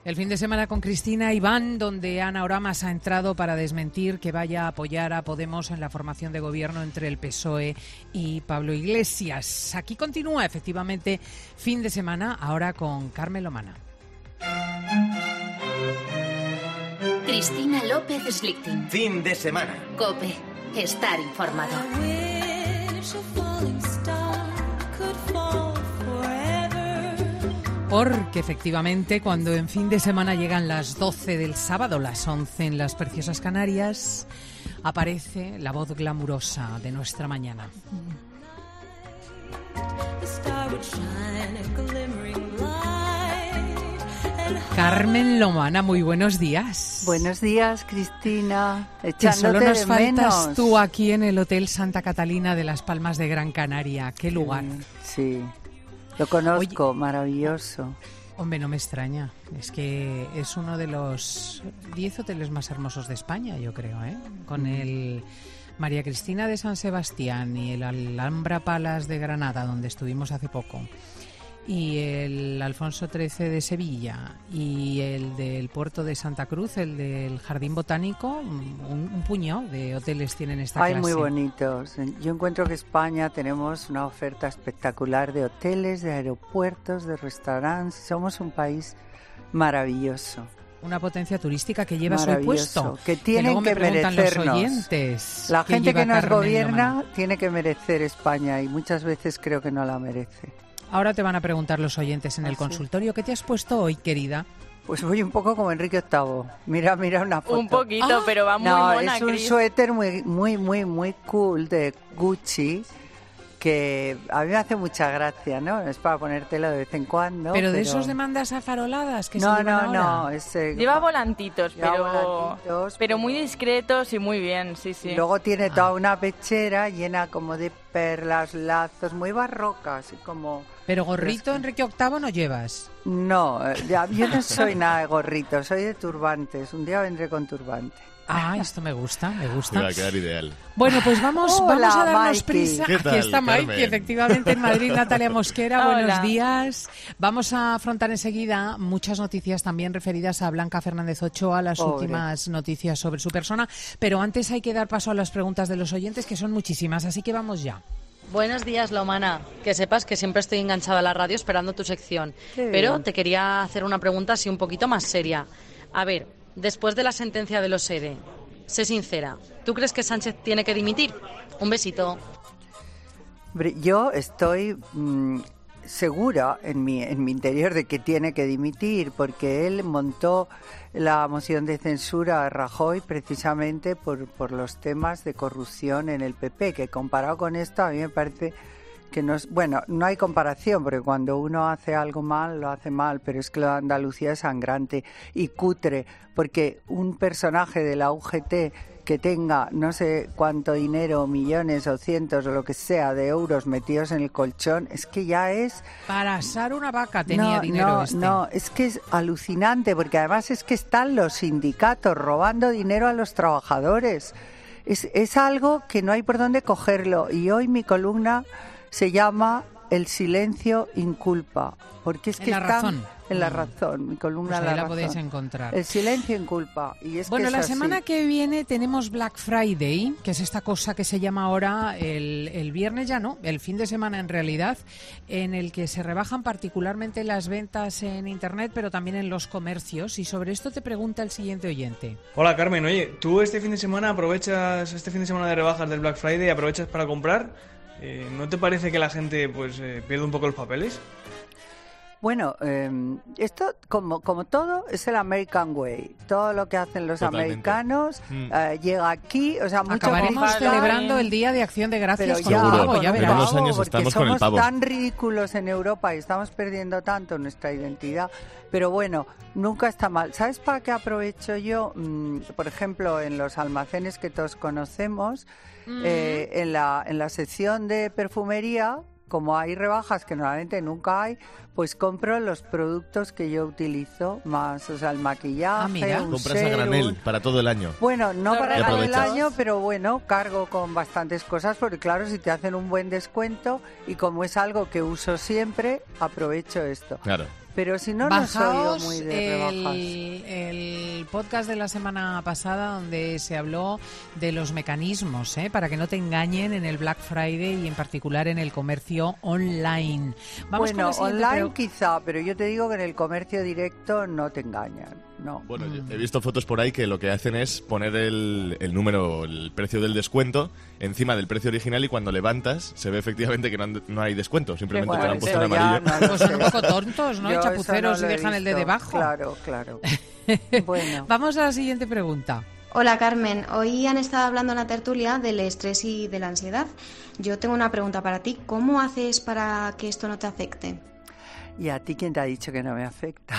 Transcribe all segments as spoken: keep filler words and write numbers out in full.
El fin de semana con Cristina Iván, donde Ana Oramas ha entrado para desmentir que vaya a apoyar a Podemos en la formación de gobierno entre el P S O E y Pablo Iglesias. Aquí continúa, efectivamente, fin de semana, ahora con Carmen Lomana. Cristina López Slichting. Fin de semana. COPE. Estar informado. Porque efectivamente cuando en fin de semana llegan las doce del sábado, las once en las preciosas Canarias, aparece la voz glamurosa de nuestra mañana. Carmen Lomana, muy buenos días. Buenos días, Cristina. Que solo nos de faltas menos. tú aquí en el Hotel Santa Catalina de Las Palmas de Gran Canaria. Qué lugar. Sí, lo conozco, Oye, maravilloso. Hombre, no me extraña. Es que es uno de los diez hoteles más hermosos de España, yo creo, ¿eh? Con el María Cristina de San Sebastián y el Alhambra Palace de Granada, donde estuvimos hace poco, y el Alfonso trece de Sevilla y el del puerto de Santa Cruz, el del Jardín Botánico, un, un puñado de hoteles tienen esta Hay clase. muy bonitos. Yo encuentro que España tenemos una oferta espectacular de hoteles, de aeropuertos, de restaurantes. Somos un país maravilloso. Una potencia turística que lleva su puesto. Que tienen que, que merecernos. Los oyentes, la gente que nos Carmen gobierna Lomana tiene que merecer España y muchas veces creo que no la merece. Ahora te van a preguntar los oyentes en ¿Ah, el sí? consultorio. ¿Qué te has puesto hoy, querida? Pues voy un poco como Enrique octavo. Mira, mira una foto. Un poquito, Ah, pero va muy no, mona, es un Cris. suéter muy, muy, muy, muy cool de Gucci que a mí me hace mucha gracia, ¿no? Es para ponértelo de vez en cuando. Pero de esos de mandas afaroladas que No, se llevan no, ahora. no. Es, eh, Lleva volantitos, lleva pero, volantitos, pero muy discretos y muy bien, sí, sí. Y luego tiene toda una pechera llena como de perlas, lazos, muy barroca, así como... Pero gorrito, Enrique octavo, no llevas. No, eh, ya, yo no soy nada de gorrito, soy de turbantes. Un día vendré con turbante. Ah, esto me gusta, me gusta. Va a quedar ideal. Bueno, pues vamos, Hola, vamos a darnos Mikey. prisa. ¿Qué tal, Aquí está Carmen? Mikey, efectivamente, en Madrid. Natalia Mosquera, Hola. buenos días. Vamos a afrontar enseguida muchas noticias también referidas a Blanca Fernández Ochoa, las Pobre. últimas noticias sobre su persona. Pero antes hay que dar paso a las preguntas de los oyentes, que son muchísimas, así que vamos ya. Buenos días, Lomana. Que sepas que siempre estoy enganchada a la radio esperando tu sección. Qué Pero bien. te quería hacer una pregunta así un poquito más seria. A ver, después de la sentencia de los ERE, sé sincera, ¿tú crees que Sánchez tiene que dimitir? Un besito. Hombre, yo estoy mm, segura en mi, en mi interior de que tiene que dimitir, porque él montó la moción de censura a Rajoy precisamente por, por los temas de corrupción en el P P, que comparado con esto a mí me parece que no es... Bueno, no hay comparación, porque cuando uno hace algo mal, lo hace mal, pero es que lo de Andalucía es sangrante y cutre, porque un personaje de la U G T que tenga no sé cuánto dinero, millones o cientos o lo que sea de euros metidos en el colchón, es que ya es... Para asar una vaca tenía no, dinero no, este. no, es que es alucinante, porque además es que están los sindicatos robando dinero a los trabajadores. Es, es algo que no hay por dónde cogerlo. Y hoy mi columna se llama El silencio inculpa, porque es En que La están Razón. en La Mm. Razón, mi columna Pues ahí La la Razón. podéis encontrar. El silencio inculpa. Y es Bueno, que es la así. semana que viene tenemos Black Friday, que es esta cosa que se llama ahora el, el viernes ya no, el fin de semana en realidad, en el que se rebajan particularmente las ventas en Internet, pero también en los comercios. Y sobre esto te pregunta el siguiente oyente. Hola Carmen, oye, ¿tú este fin de semana aprovechas, este fin de semana de rebajas del Black Friday, aprovechas para comprar? Eh, ¿No te parece que la gente pues eh, pierde un poco los papeles? Bueno, eh, esto, como, como todo, es el American Way. Todo lo que hacen los Totalmente. americanos Mm. eh, llega aquí, o sea, mucho Acabaremos fiscal, celebrando el Día de Acción de Gracias pero con ya, el Seguro. pavo, ya con verás. En unos años porque estamos con el somos pavo. tan ridículos en Europa y estamos perdiendo tanto nuestra identidad. Pero bueno, nunca está mal. ¿Sabes para qué aprovecho yo? Mm, por ejemplo, en los almacenes que todos conocemos, eh, en la en la sección de perfumería, como hay rebajas que normalmente nunca hay, pues compro los productos que yo utilizo más, o sea, el maquillaje, Ah, mira. un Compras a serum. granel para todo el año. Bueno, no Lo para el aprovechas. año, pero bueno, cargo con bastantes cosas, porque claro, si te hacen un buen descuento y como es algo que uso siempre, aprovecho esto. Claro. Pero si no, no soy yo Bajaos muy de rebajas. el, el podcast de la semana pasada donde se habló de los mecanismos, ¿eh? Para que no te engañen en el Black Friday y en particular en el comercio online. Vamos Bueno, con la siguiente online pregu- quizá, pero yo te digo que en el comercio directo no te engañan, no. Bueno, yo he visto fotos por ahí que lo que hacen es poner el, el número, el precio del descuento encima del precio original y cuando levantas se ve efectivamente que no, han- no hay descuento, simplemente Bueno, te lo han puesto en eso ya amarillo. no lo Pues son sé. un poco tontos, ¿no? Yo Y chapuceros eso no y lo he dejan el de visto. debajo. Claro, claro. Bueno. Vamos a la siguiente pregunta. Hola Carmen, hoy han estado hablando en la tertulia del estrés y de la ansiedad. Yo tengo una pregunta para ti. ¿Cómo haces para que esto no te afecte? ¿Y a ti quién te ha dicho que no me afecta?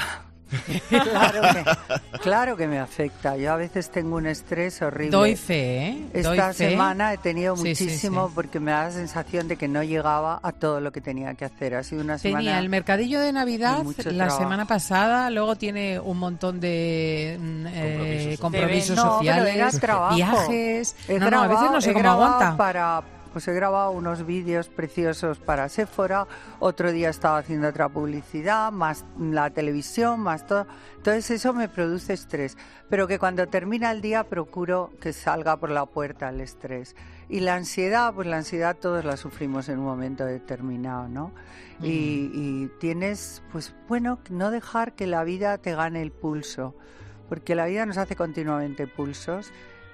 claro, que, claro que me afecta. Yo a veces tengo un estrés horrible. Doy fe, ¿eh? Doy Esta fe. semana he tenido Sí, sí, muchísimo sí. porque me da la sensación de que no llegaba a todo lo que tenía que hacer. Ha sido una semana... Tenía el mercadillo de Navidad de mucho la trabajo. semana pasada, luego tiene un montón de mm, eh, Compromisos compromisos No, pero sociales, era trabajo. viajes. He No, no, a veces no sé he cómo grabado aguanta. Para, pues he grabado unos vídeos preciosos para Sephora, otro día estaba haciendo otra publicidad, más la televisión, más todo. Entonces eso me produce estrés, pero que cuando termina el día procuro que salga por la puerta el estrés. Y la ansiedad, pues la ansiedad todos la sufrimos en un momento determinado, ¿no? Y, y tienes, pues bueno, no dejar que la vida te gane el pulso, porque la vida nos hace continuamente pulsos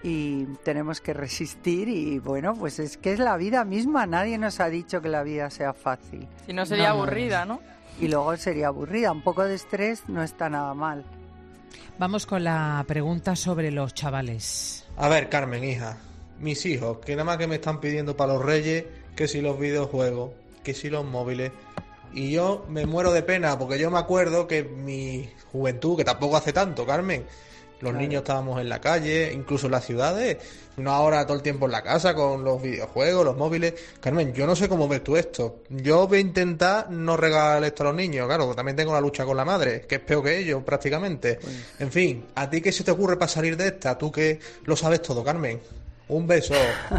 y tenemos que resistir y bueno, pues es que es la vida misma, nadie nos ha dicho que la vida sea fácil Si no sería No, no, aburrida, ¿no? y luego sería aburrida, un poco de estrés no está nada mal. Vamos con la pregunta sobre los chavales. A ver, Carmen, hija, mis hijos, que nada más que me están pidiendo para los reyes, que si los videojuegos, que si los móviles, y yo me muero de pena, porque yo me acuerdo que mi juventud, que tampoco hace tanto, Carmen, los Claro. niños estábamos en la calle, incluso en las ciudades, no ahora todo el tiempo en la casa con los videojuegos, los móviles. Carmen, yo no sé cómo ves tú esto. Yo voy a intentar no regalar esto a los niños, claro, también tengo la lucha con la madre, que es peor que ellos prácticamente. Pues- En fin, ¿a ti qué se te ocurre para salir de esta? Tú que lo sabes todo, Carmen. Un beso.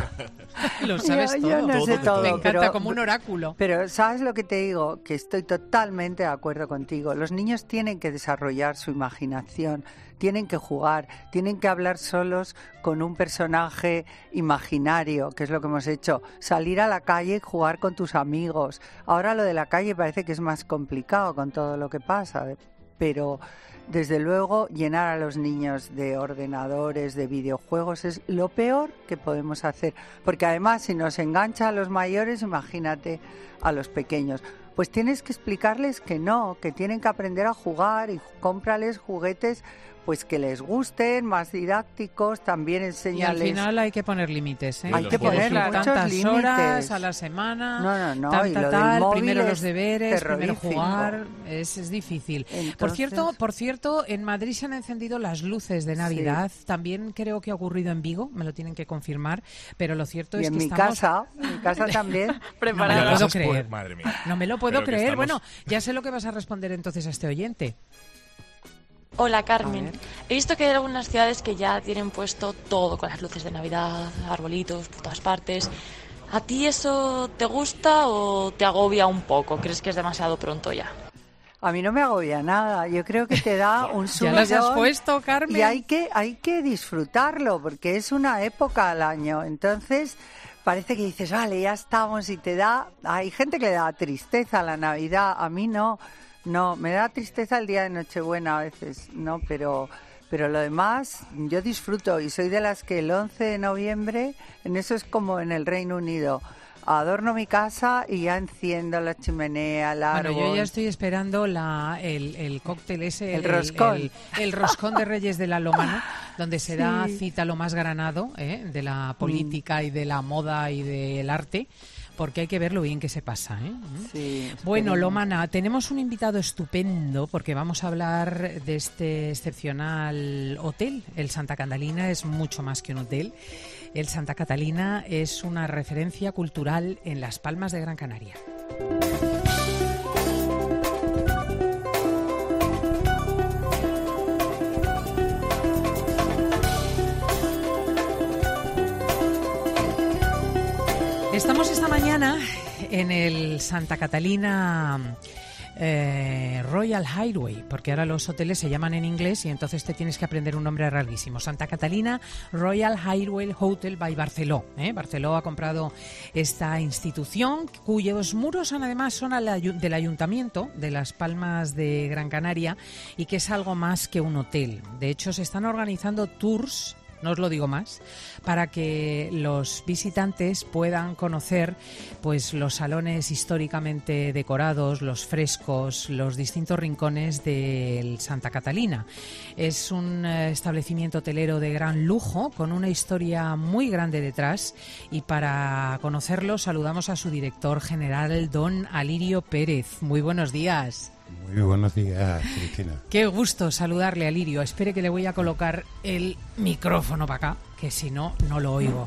Lo sabes Yo- todo. yo no sé todo, Me encanta, pero- como un oráculo. Pero ¿sabes lo que te digo? Que estoy totalmente de acuerdo contigo. Los niños tienen que desarrollar su imaginación, tienen que jugar, tienen que hablar solos con un personaje imaginario, que es lo que hemos hecho. Salir a la calle y jugar con tus amigos. Ahora lo de la calle parece que es más complicado con todo lo que pasa, pero desde luego llenar a los niños de ordenadores, de videojuegos es lo peor que podemos hacer, porque además si nos engancha a los mayores, imagínate a los pequeños. Pues tienes que explicarles que no, que tienen que aprender a jugar y cómprales juguetes pues que les gusten, más didácticos, también Y al enséñales. final hay que poner límites, ¿eh? Hay que Quiero poner decir, muchos tantas límites. horas a la semana, No, no, no, tanta y lo del tal, móvil primero los es deberes, primero terrorífico. jugar, es, es difícil. Por Entonces- cierto, por cierto, en Madrid se han encendido las luces de Navidad, también creo que ha ocurrido en Vigo, me lo tienen que confirmar, pero lo cierto Y es en que mi estamos... casa, en mi casa también. No me lo Preparada. puedo Gracias por- creer. Madre mía. No me lo puedo Pero que creer. estamos- Bueno, ya sé lo que vas a responder entonces a este oyente. Hola A Carmen, ver. he visto que hay algunas ciudades que ya tienen puesto todo con las luces de Navidad, arbolitos por todas partes. ¿A ti eso te gusta o te agobia un poco? ¿Crees que es demasiado pronto ya? A mí no me agobia nada. Yo creo que te da un ¿Ya subidón. las has puesto, Carmen? Y hay que, hay que disfrutarlo, porque es una época al año. Entonces, parece que dices, vale, ya estamos, y te da... Hay gente que le da tristeza a la Navidad, a mí no. No, me da tristeza el día de Nochebuena a veces, no, pero... Pero lo demás, yo disfruto y soy de las que el once de noviembre, en eso es como en el Reino Unido, adorno mi casa y ya enciendo la chimenea, el árbol. Bueno, yo ya estoy esperando la, el, el cóctel ese, El roscón. el, el roscón de Reyes de la Lomana, donde se da Sí. cita lo más granado ¿eh? de la política y de la moda y del arte, porque hay que ver lo bien que se pasa. ¿eh? Sí, Bueno, esperemos. Lomana, tenemos un invitado estupendo porque vamos a hablar de este excepcional hotel. El Santa Catalina es mucho más que un hotel. El Santa Catalina es una referencia cultural en Las Palmas de Gran Canaria. Estamos esta mañana en el Santa Catalina eh, Royal Highway, porque ahora los hoteles se llaman en inglés y entonces te tienes que aprender un nombre rarísimo. Santa Catalina Royal Highway Hotel by Barceló. ¿eh? Barceló ha comprado esta institución, cuyos muros además son al ayu- del Ayuntamiento de Las Palmas de Gran Canaria, y que es algo más que un hotel. De hecho, se están organizando tours, no os lo digo más, para que los visitantes puedan conocer pues los salones históricamente decorados, los frescos, los distintos rincones del Santa Catalina. Es un eh, establecimiento hotelero de gran lujo, con una historia muy grande detrás, y para conocerlo saludamos a su director general, don Alirio Pérez. Muy buenos días. Muy buenos días, Cristina. Qué gusto saludarle, Alirio. Espere que le voy a colocar el micrófono para acá, que si no, no lo oigo.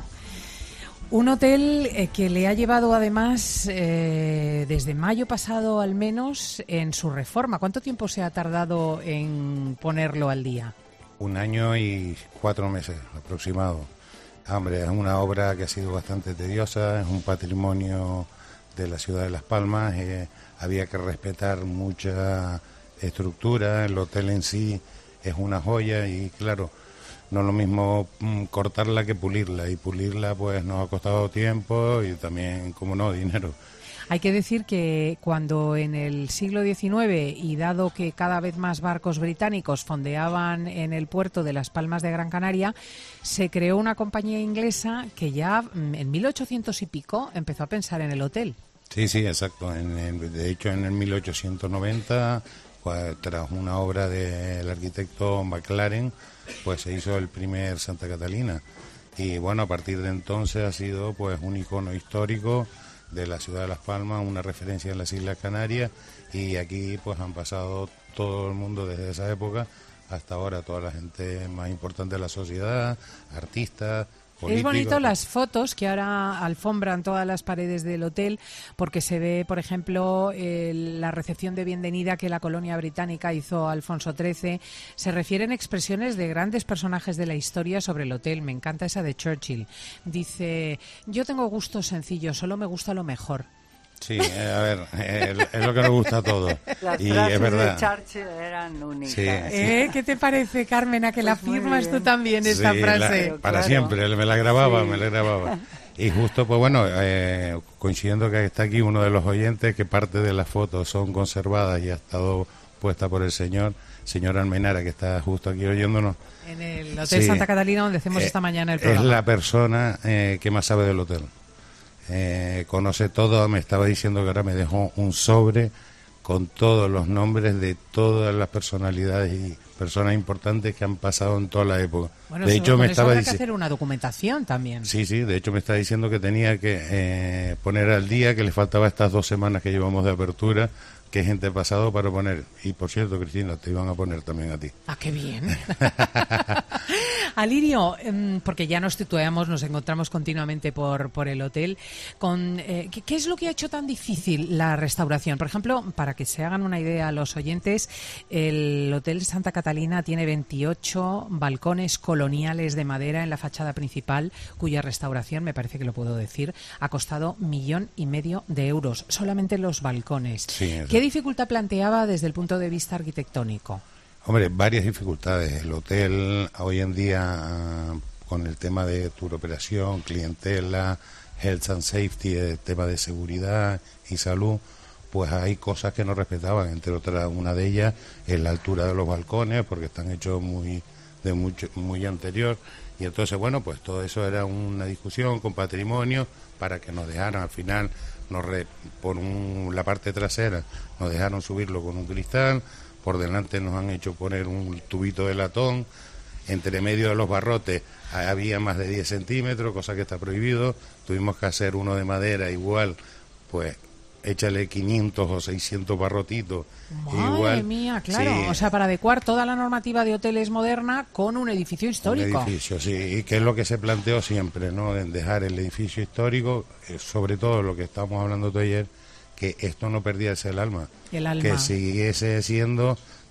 Un hotel eh, que le ha llevado además eh, desde mayo pasado al menos en su reforma. ¿Cuánto tiempo se ha tardado en ponerlo al día? Un año y cuatro meses aproximado. Hombre, es una obra que ha sido bastante tediosa, es un patrimonio de la ciudad de Las Palmas. Eh, había que respetar mucha estructura, el hotel en sí es una joya y claro, no es lo mismo mm, cortarla que pulirla, y pulirla pues nos ha costado tiempo y también, como no, dinero. Hay que decir que cuando en el siglo diecinueve, y dado que cada vez más barcos británicos fondeaban en el puerto de Las Palmas de Gran Canaria, se creó una compañía inglesa que ya mm, en mil ochocientos y pico empezó a pensar en el hotel. Sí, sí, exacto. En, en, de hecho, en el mil ochocientos noventa, pues, tras una obra del arquitecto McLaren, pues se hizo el primer Santa Catalina. Y bueno, a partir de entonces ha sido pues un icono histórico de la ciudad de Las Palmas, una referencia en las Islas Canarias, y aquí pues han pasado todo el mundo desde esa época hasta ahora, toda la gente más importante de la sociedad, artistas, políticos. Es bonito las fotos que ahora alfombran todas las paredes del hotel, porque se ve, por ejemplo, el, la recepción de bienvenida que la colonia británica hizo a Alfonso trece. Se refieren expresiones de grandes personajes de la historia sobre el hotel. Me encanta esa de Churchill. Dice: yo tengo gustos sencillos, solo me gusta lo mejor. Sí, eh, a ver, eh, es lo que nos gusta a todos. Las y frases es verdad. de Churchill eran únicas. Sí, ¿Eh? ¿Qué te parece, Carmen, a que Pues la firmas tú también esta sí, frase? La, para Claro. siempre, me la grababa, Sí. me la grababa. Y justo, pues bueno, eh, coincidiendo que está aquí uno de los oyentes, que parte de las fotos son conservadas y ha estado puesta por el señor, señor Almenara, que está justo aquí oyéndonos. En el Hotel Sí. Santa Catalina, donde hacemos Eh, esta mañana el Es programa. la persona eh, que más sabe del hotel. Eh, conoce todo, me estaba diciendo que ahora me dejó un sobre con todos los nombres de todas las personalidades y personas importantes que han pasado en toda la época. Bueno, de eso- hecho, con me eso estaba habrá que diciendo... hacer una documentación también. Sí, sí, de hecho me está diciendo que tenía que eh, poner al día, que le faltaba estas dos semanas que llevamos de apertura, que gente ha pasado para poner. Y por cierto, Cristina, te iban a poner también a ti. Ah, qué bien. Alirio, em, porque ya nos tuteamos, nos encontramos continuamente por, por el hotel. Con, eh, ¿qué, qué es lo que ha hecho tan difícil la restauración? Por ejemplo, para que se hagan una idea los oyentes, el Hotel Santa Catalina tiene veintiocho balcones coloniales de madera en la fachada principal, cuya restauración, me parece que lo puedo decir, ha costado millón y medio de euros, solamente los balcones. Sí, eso. ¿Qué dificultad planteaba desde el punto de vista arquitectónico? Hombre, varias dificultades. El hotel hoy en día, ah, con el tema de tour operación, clientela, health and safety, el tema de seguridad y salud, pues hay cosas que no respetaban. Entre otras, una de ellas es la altura de los balcones, porque están hechos muy de mucho muy anterior. Y entonces, bueno, pues todo eso era una discusión con patrimonio para que nos dejaran al final, nos re, por un, la parte trasera, nos dejaron subirlo con un cristal. Por delante nos han hecho poner un tubito de latón, entre medio de los barrotes había más de diez centímetros, cosa que está prohibido. Tuvimos que hacer uno de madera igual, pues échale quinientos o seiscientos barrotitos. Madre igual, mía, claro. sí, O sea, para adecuar toda la normativa de hoteles moderna con un edificio histórico. un edificio, sí, y que es lo que se planteó siempre, ¿no? En dejar el edificio histórico, eh, sobre todo lo que estábamos hablando de ayer, que esto no perdiese el alma. El alma. Que siguiese siendo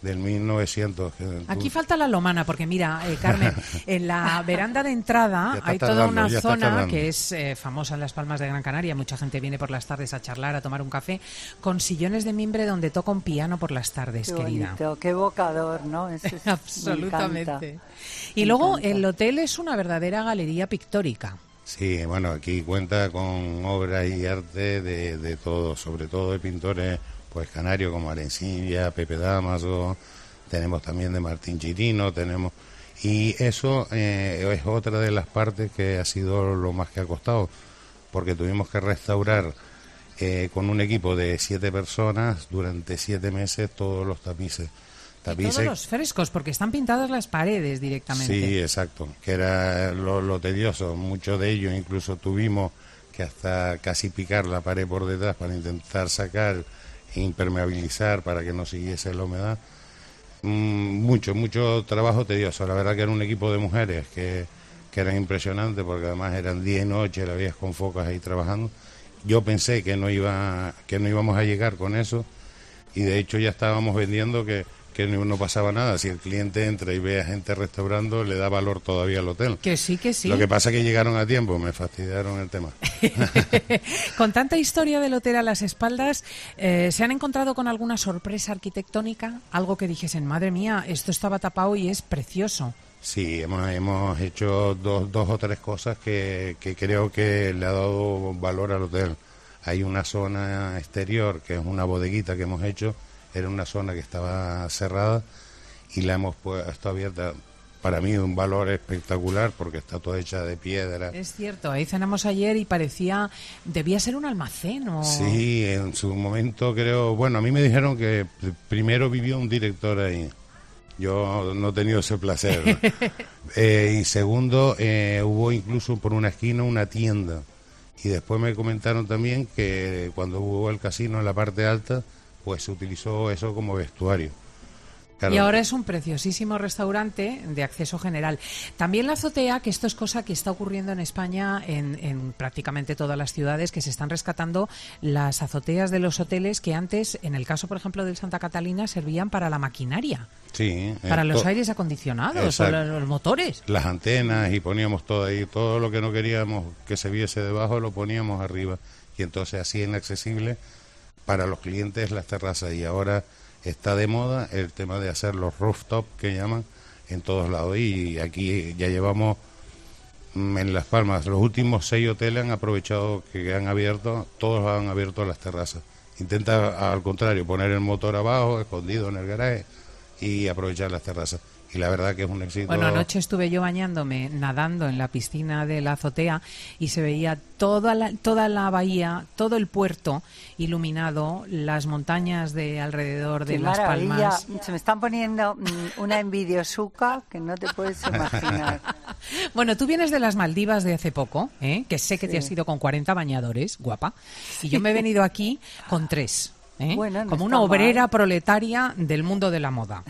del mil novecientos. Que Aquí tú- falta la lomana, porque mira, eh, Carmen, en la veranda de entrada Ya está hay toda tardando, una ya está zona tardando. que es eh, famosa en Las Palmas de Gran Canaria. Mucha gente viene por las tardes a charlar, a tomar un café, con sillones de mimbre donde toca un piano por las tardes, Qué querida. bonito, qué evocador, ¿no? Eso es- me Absolutamente. encanta. Y Me luego encanta. el hotel es una verdadera galería pictórica. Sí, bueno, aquí cuenta con obras y arte de, de todo, sobre todo de pintores pues canarios como Arencilla, Pepe Damaso, tenemos también de Martín Chirino, tenemos... Y eso eh, es otra de las partes que ha sido lo más que ha costado, porque tuvimos que restaurar eh, con un equipo de siete personas durante siete meses todos los tapices. Y Tapices todos los frescos, porque están pintadas las paredes directamente. Sí, exacto, que era lo, lo tedioso. Muchos de ellos incluso tuvimos que hasta casi picar la pared por detrás para intentar sacar e impermeabilizar para que no siguiese la humedad. Mm, mucho, mucho trabajo tedioso. La verdad que era un equipo de mujeres que, que eran impresionantes porque además eran día y noche, la veías con focas ahí trabajando. Yo pensé que no iba, que no íbamos a llegar con eso y de hecho ya estábamos vendiendo que que no, no pasaba nada. Si el cliente entra y ve a gente restaurando, le da valor todavía al hotel. Que sí, que sí. Lo que pasa es que llegaron a tiempo, me fastidiaron el tema. Con tanta historia del hotel a las espaldas, eh, ¿se han encontrado con alguna sorpresa arquitectónica? Algo que dijesen, madre mía, esto estaba tapado y es precioso. Sí, hemos, hemos hecho dos, dos o tres cosas que, que creo que le ha dado valor al hotel. Hay una zona exterior, que es una bodeguita que hemos hecho. Era una zona que estaba cerrada y la hemos puesto abierta. Para mí un valor espectacular porque está toda hecha de piedra. Es cierto, ahí cenamos ayer y parecía, debía ser un almacén o... Sí, en su momento creo, bueno, a mí me dijeron que primero vivió un director ahí. Yo no he tenido ese placer. eh, y segundo, eh, hubo incluso por una esquina una tienda. Y después me comentaron también que cuando hubo el casino en la parte alta, pues se utilizó eso como vestuario. Claro. Y ahora es un preciosísimo restaurante de acceso general. También la azotea, que esto es cosa que está ocurriendo en España en, en prácticamente todas las ciudades, que se están rescatando las azoteas de los hoteles que antes, en el caso, por ejemplo, del Santa Catalina, servían para la maquinaria, Sí, para eh, los to- aires acondicionados Exacto. o los, los motores. Las antenas y poníamos todo ahí, todo lo que no queríamos que se viese debajo lo poníamos arriba y entonces así inaccesible para los clientes las terrazas. Y ahora está de moda el tema de hacer los rooftop que llaman en todos lados y aquí ya llevamos mm, en Las Palmas los últimos seis hoteles han aprovechado que han abierto, todos han abierto las terrazas. Intenta al contrario poner el motor abajo escondido en el garaje y aprovechar las terrazas y la verdad que es un éxito. Bueno, anoche estuve yo bañándome, nadando en la piscina de la azotea y se veía toda la, toda la bahía, todo el puerto iluminado, las montañas de alrededor de Qué Las maravilla. Palmas. Se me están poniendo mm, una envidiosuca que no te puedes imaginar. Bueno, tú vienes de las Maldivas de hace poco, ¿eh? Que sé que te Sí. has ido con cuarenta bañadores, guapa, y yo me he venido aquí con tres, ¿eh? Bueno, no como está una obrera mal. proletaria del mundo de la moda.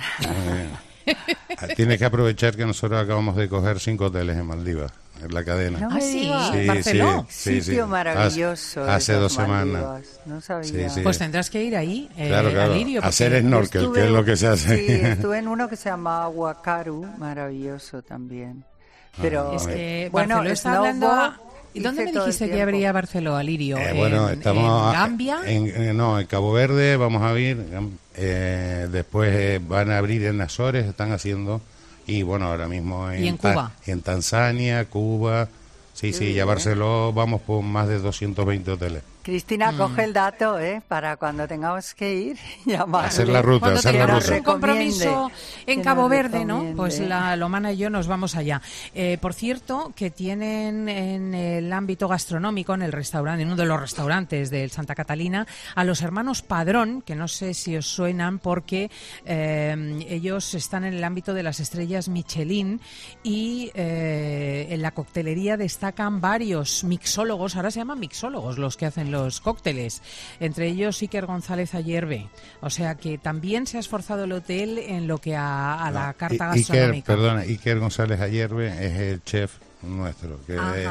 Tienes que aprovechar que nosotros acabamos de coger cinco hoteles en Maldivas, en la cadena. No Ah, me sí, digas. Sí, Barceló. sí, sí, Sitio sí. maravilloso. Hace, hace esas dos semanas. Maldivas. No sabía. Sí, sí. Pues tendrás que ir ahí, eh, Claro, claro. Alirio, porque- Hacer snorkel, Estuve- que es lo que se hace. Sí, estuve en uno que se llama Huacaru, maravilloso también. Pero Es que bueno, Barceló está hablando... snowboard a- ¿Y dónde hice me todo el dijiste que tiempo. habría Barceló, Alirio? Eh, bueno, ¿En, estamos en a- Gambia? en- en- no, en Cabo Verde vamos a ir. eh, después eh, van a abrir en Azores, están haciendo. Y bueno, ahora mismo en, ¿Y en Ta- Cuba? en Tanzania, Cuba. Sí, Qué sí, ya bien. Barceló vamos por más de doscientos veinte hoteles. Cristina, Mm. coge el dato, ¿eh? Para cuando tengamos que ir, llamarle. Hacer la ruta, Cuando hacer la tengamos ruta. un compromiso Recomiende, en que Cabo nos Verde, ¿no? recomiende. Pues la Lomana y yo nos vamos allá. Eh, por cierto, que tienen en el ámbito gastronómico, en el restaurante, en uno de los restaurantes del Santa Catalina, a los hermanos Padrón, que no sé si os suenan porque eh, ellos están en el ámbito de las estrellas Michelin y eh, en la coctelería destacan varios mixólogos, ahora se llaman mixólogos los que hacen los cócteles, entre ellos Iker González Ayerbe. O sea que también se ha esforzado el hotel en lo que a, a la No, carta I- Iker, gastronómica. perdona, Iker González Ayerbe es el chef nuestro, que, Ajá.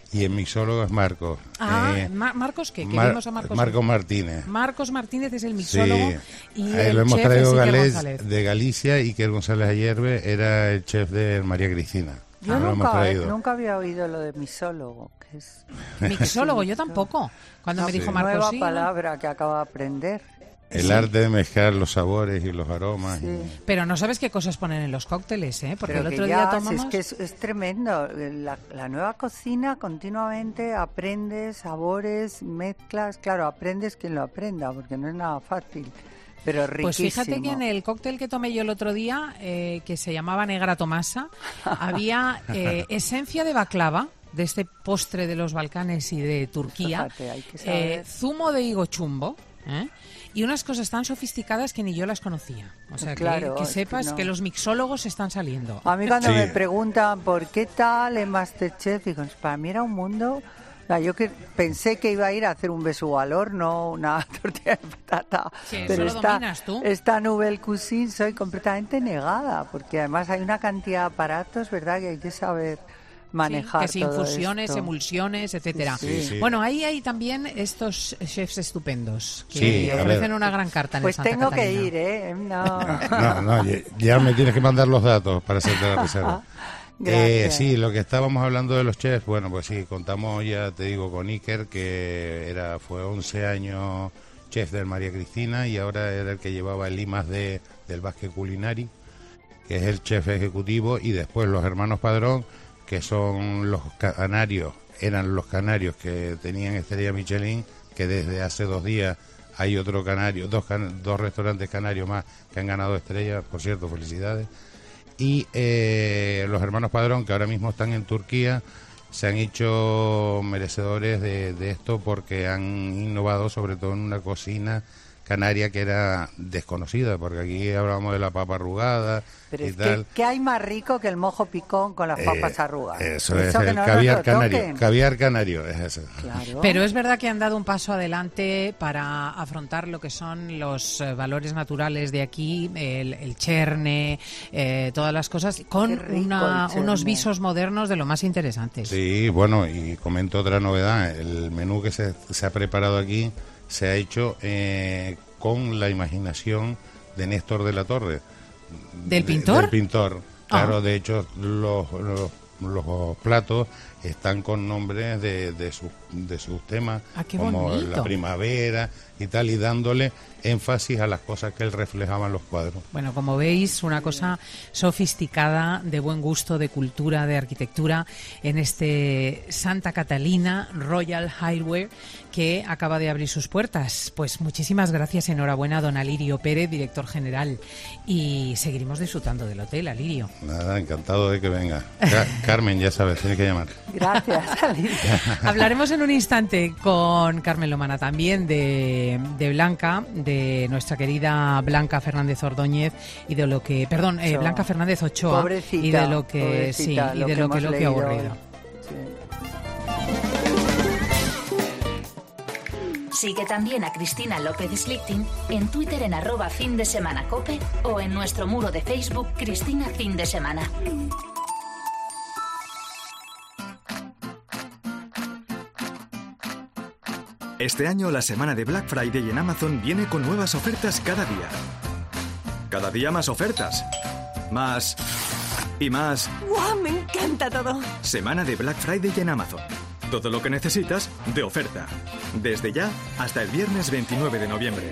y el mixólogo es Marcos. Ah, Eh, Ma- ¿Marcos qué? Mar- Queremos a Marcos. Marcos Martínez. Marcos Martínez es el mixólogo Sí, y ahí el lo hemos chef traído es Iker Galés González. de Galicia, y Iker González Ayerbe era el chef de María Cristina. Yo Lo hemos nunca, traído. nunca había oído lo de misólogo. Que es... Mixólogo, yo tampoco. Cuando Una me dijo nueva Marcos, sí, ¿no? palabra que acabo de aprender. El Sí. arte de mezclar los sabores y los aromas. Sí. Pero no sabes qué cosas ponen en los cócteles, ¿eh? Porque Pero el que otro ya, día si tomamos... es que es, es tremendo. La, la nueva cocina continuamente aprendes sabores, mezclas. Claro, aprendes quien lo aprenda, porque no es nada fácil. Pero riquísimo. Pues fíjate que en el cóctel que tomé yo el otro día, eh, que se llamaba Negra Tomasa, había eh, esencia de baklava, de este postre de los Balcanes y de Turquía, Fíjate, hay que saber. eh, zumo de higo chumbo, ¿eh? Y unas cosas tan sofisticadas que ni yo las conocía. O sea, que- Claro, que, es que sepas que, no. los mixólogos están saliendo. A mí cuando Sí. me preguntan por qué tal en Masterchef, digo, para mí era un mundo... O sea, yo que pensé que iba a ir a hacer un besugo al horno, una tortilla de patata, Sí, eso pero lo esta, dominas tú. esta Nouvelle Cuisine soy completamente negada, porque además hay una cantidad de aparatos, ¿verdad?, que hay que saber manejar. Sí, que si todo infusiones, esto. emulsiones, etcétera. Sí, sí. Bueno, ahí hay también estos chefs estupendos que Sí, a ofrecen ver. una gran carta en Pues el Santa tengo que Catalina. ir, ¿eh? No. No, no, ya, ya me tienes que mandar los datos para hacerte la reserva. Eh, Gracias. sí, lo que estábamos hablando de los chefs, bueno, pues sí, contamos ya, te digo, con Iker, que era fue once años chef del María Cristina, y ahora era el que llevaba el I más D del Basque Culinari, que es el chef ejecutivo, y después los hermanos Padrón, que son los canarios, eran los canarios que tenían estrella Michelin, que desde hace dos días hay otro canario, dos, can- dos restaurantes canarios más que han ganado estrella, por cierto, felicidades. Y eh, los hermanos Padrón, que ahora mismo están en Turquía, se han hecho merecedores de, de esto porque han innovado sobre todo en una cocina canaria que era desconocida, porque aquí hablábamos de la papa arrugada Pero y es que, tal. ¿qué hay más rico que el mojo picón con las papas Eh, arrugadas? Eso es que el no nos caviar lo canario. toquen. Caviar canario es eso. Claro. Pero es verdad que han dado un paso adelante para afrontar lo que son los eh, valores naturales de aquí, el, el cherne, eh, todas las cosas, con Qué rico una- el cherne. unos visos modernos de lo más interesantes. Sí, bueno, y comento otra novedad. El menú que se, se ha preparado aquí se ha hecho eh, con la imaginación de Néstor de la Torre. ¿Del De- pintor? Del pintor. Claro, Ah. de hecho, los, los, los platos están con nombres de, de, sus, de sus temas, Ah, qué como bonito. la primavera y tal, y dándole énfasis a las cosas que él reflejaba en los cuadros. Bueno, como veis, una cosa sofisticada, de buen gusto, de cultura, de arquitectura, en este Santa Catalina Royal Highway que acaba de abrir sus puertas. Pues muchísimas gracias, enhorabuena, don Alirio Pérez, director general. Y seguiremos disfrutando del hotel, Alirio. Nada, encantado de que venga. Ca- Carmen, ya sabes, tienes que llamar. Gracias, Alicia. Hablaremos en un instante con Carmen Lomana también de, de Blanca, de nuestra querida Blanca Fernández Ordóñez y de lo que, perdón, eh, Ochoa. Blanca Fernández Ochoa Pobrecita, y de lo que sí, pobrecita, y lo de que lo que hemos lo que ha leído ocurrido. hoy. Sí. Sigue también a Cristina López Slichting en Twitter en arroba fin de semana cope o en nuestro muro de Facebook Cristina Fin de Semana. Este año la semana de Black Friday en Amazon viene con nuevas ofertas cada día. Cada día más ofertas. Más y más. ¡Guau! Me encanta todo. Semana de Black Friday en Amazon. Todo lo que necesitas de oferta. Desde ya hasta el viernes veintinueve de noviembre.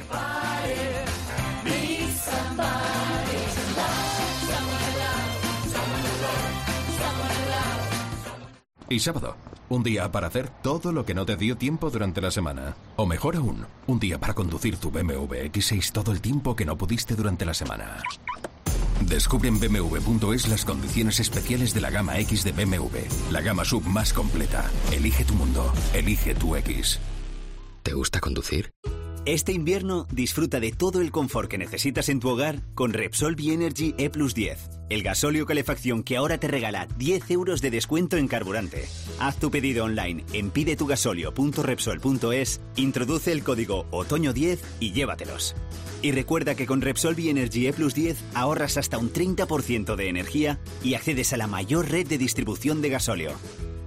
Y sábado, un día para hacer todo lo que no te dio tiempo durante la semana. O mejor aún, un día para conducir tu B M W X seis todo el tiempo que no pudiste durante la semana. Descubre en B M W punto es las condiciones especiales de la gama X de B M W, la gama sub más completa. Elige tu mundo, elige tu X. ¿Te gusta conducir? Este invierno disfruta de todo el confort que necesitas en tu hogar con Repsol B-Energy E plus diez, el gasóleo calefacción que ahora te regala diez euros de descuento en carburante. Haz tu pedido online en pidetugasolio punto repsol punto es, introduce el código otoño diez y llévatelos. Y recuerda que con Repsol B-Energy E plus diez ahorras hasta un treinta por ciento de energía y accedes a la mayor red de distribución de gasóleo.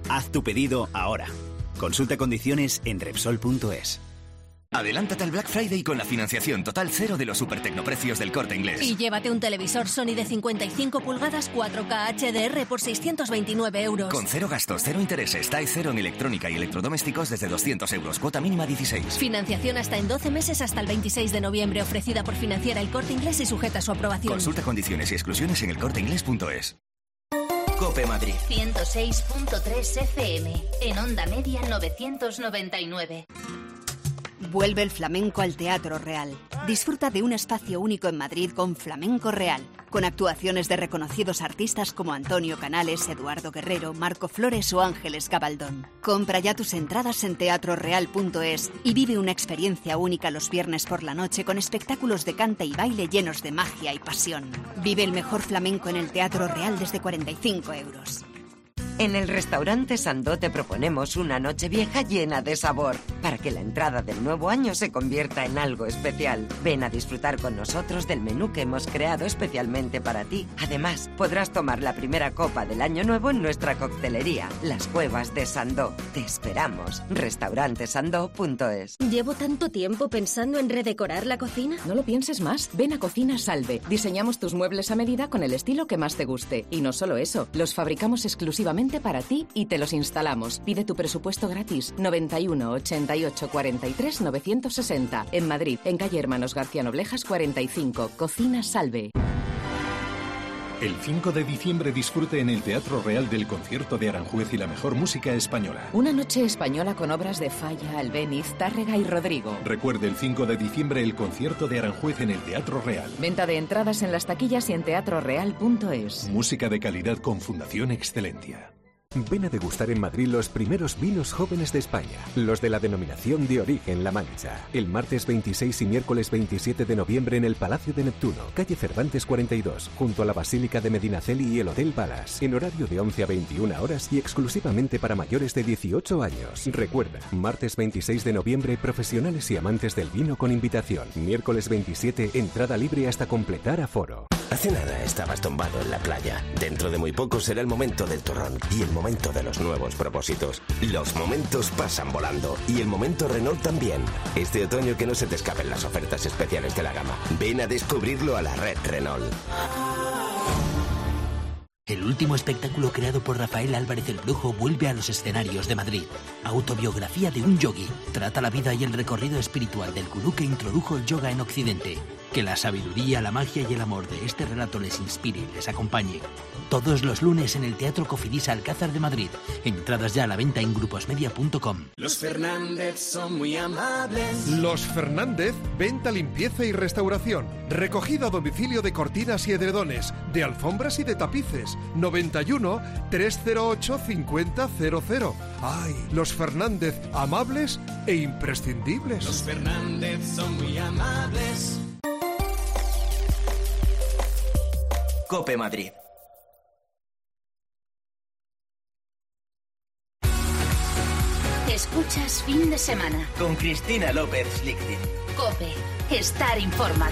Haz tu pedido ahora. Consulta condiciones en Repsol punto es. Adelántate al Black Friday con la financiación total cero de los supertecnoprecios del Corte Inglés. Y llévate un televisor Sony de cincuenta y cinco pulgadas cuatro K H D R por seiscientos veintinueve euros. Con cero gastos, cero intereses, T A E cero en electrónica y electrodomésticos desde doscientos euros, cuota mínima dieciséis. Financiación hasta en doce meses hasta el veintiséis de noviembre, ofrecida por Financiera El Corte Inglés y sujeta a su aprobación. Consulta condiciones y exclusiones en el corte inglés punto es. Cope Madrid. ciento seis punto tres F M, en onda media novecientos noventa y nueve. Vuelve el flamenco al Teatro Real. Disfruta de un espacio único en Madrid con Flamenco Real, con actuaciones de reconocidos artistas como Antonio Canales, Eduardo Guerrero, Marco Flores o Ángeles Gabaldón. Compra ya tus entradas en teatro real punto es y vive una experiencia única los viernes por la noche con espectáculos de cante y baile llenos de magia y pasión. Vive el mejor flamenco en el Teatro Real desde cuarenta y cinco euros. En el restaurante Sandó te proponemos una Nochevieja llena de sabor, para que la entrada del nuevo año se convierta en algo especial. Ven a disfrutar con nosotros del menú que hemos creado especialmente para ti. Además, podrás tomar la primera copa del año nuevo en nuestra coctelería, Las Cuevas de Sandó. Te esperamos. restaurante sandó punto es. Llevo tanto tiempo pensando en redecorar la cocina. No lo pienses más. Ven a Cocina Salve. Diseñamos tus muebles a medida con el estilo que más te guste. Y no solo eso, los fabricamos exclusivamente para ti y te los instalamos. Pide tu presupuesto gratis. noventa y uno, ochenta y ocho, cuarenta y tres, novecientos sesenta. En Madrid, en calle Hermanos García Noblejas cuarenta y cinco. Cocina Salve. El cinco de diciembre disfrute en el Teatro Real del concierto de Aranjuez y la mejor música española. Una noche española con obras de Falla, Albéniz, Tárrega y Rodrigo. Recuerde el cinco de diciembre el concierto de Aranjuez en el Teatro Real. Venta de entradas en las taquillas y en teatro real punto es. Música de calidad con Fundación Excelencia. Ven a degustar en Madrid los primeros vinos jóvenes de España, los de la denominación de origen La Mancha. El martes veintiséis y miércoles veintisiete de noviembre en el Palacio de Neptuno, calle Cervantes cuarenta y dos, junto a la Basílica de Medinaceli y el Hotel Palace, en horario de once a veintiuna horas y exclusivamente para mayores de dieciocho años. Recuerda, martes veintiséis de noviembre, profesionales y amantes del vino con invitación. Miércoles veintisiete, entrada libre hasta completar aforo. Hace nada estabas tumbado en la playa. Dentro de muy poco será el momento del turrón y el momento de los nuevos propósitos. Los momentos pasan volando y el momento Renault también. Este otoño que no se te escapen las ofertas especiales de la gama. Ven a descubrirlo a la red Renault. El último espectáculo creado por Rafael Álvarez el Brujo vuelve a los escenarios de Madrid. Autobiografía de un yogui. Trata la vida y el recorrido espiritual del gurú que introdujo el yoga en Occidente. Que la sabiduría, la magia y el amor de este relato les inspire y les acompañe. Todos los lunes en el Teatro Cofidis Alcázar de Madrid. Entradas ya a la venta en gruposmedia punto com. Los Fernández son muy amables. Los Fernández, venta, limpieza y restauración. Recogida a domicilio de cortinas y edredones, de alfombras y de tapices. noventa y uno, trescientos ocho, cincuenta cero cero. ¡Ay! Los Fernández, amables e imprescindibles. Los Fernández son muy amables. Cope Madrid. Escuchas Fin de Semana. Con Cristina López Slichting. Cope, estar informado.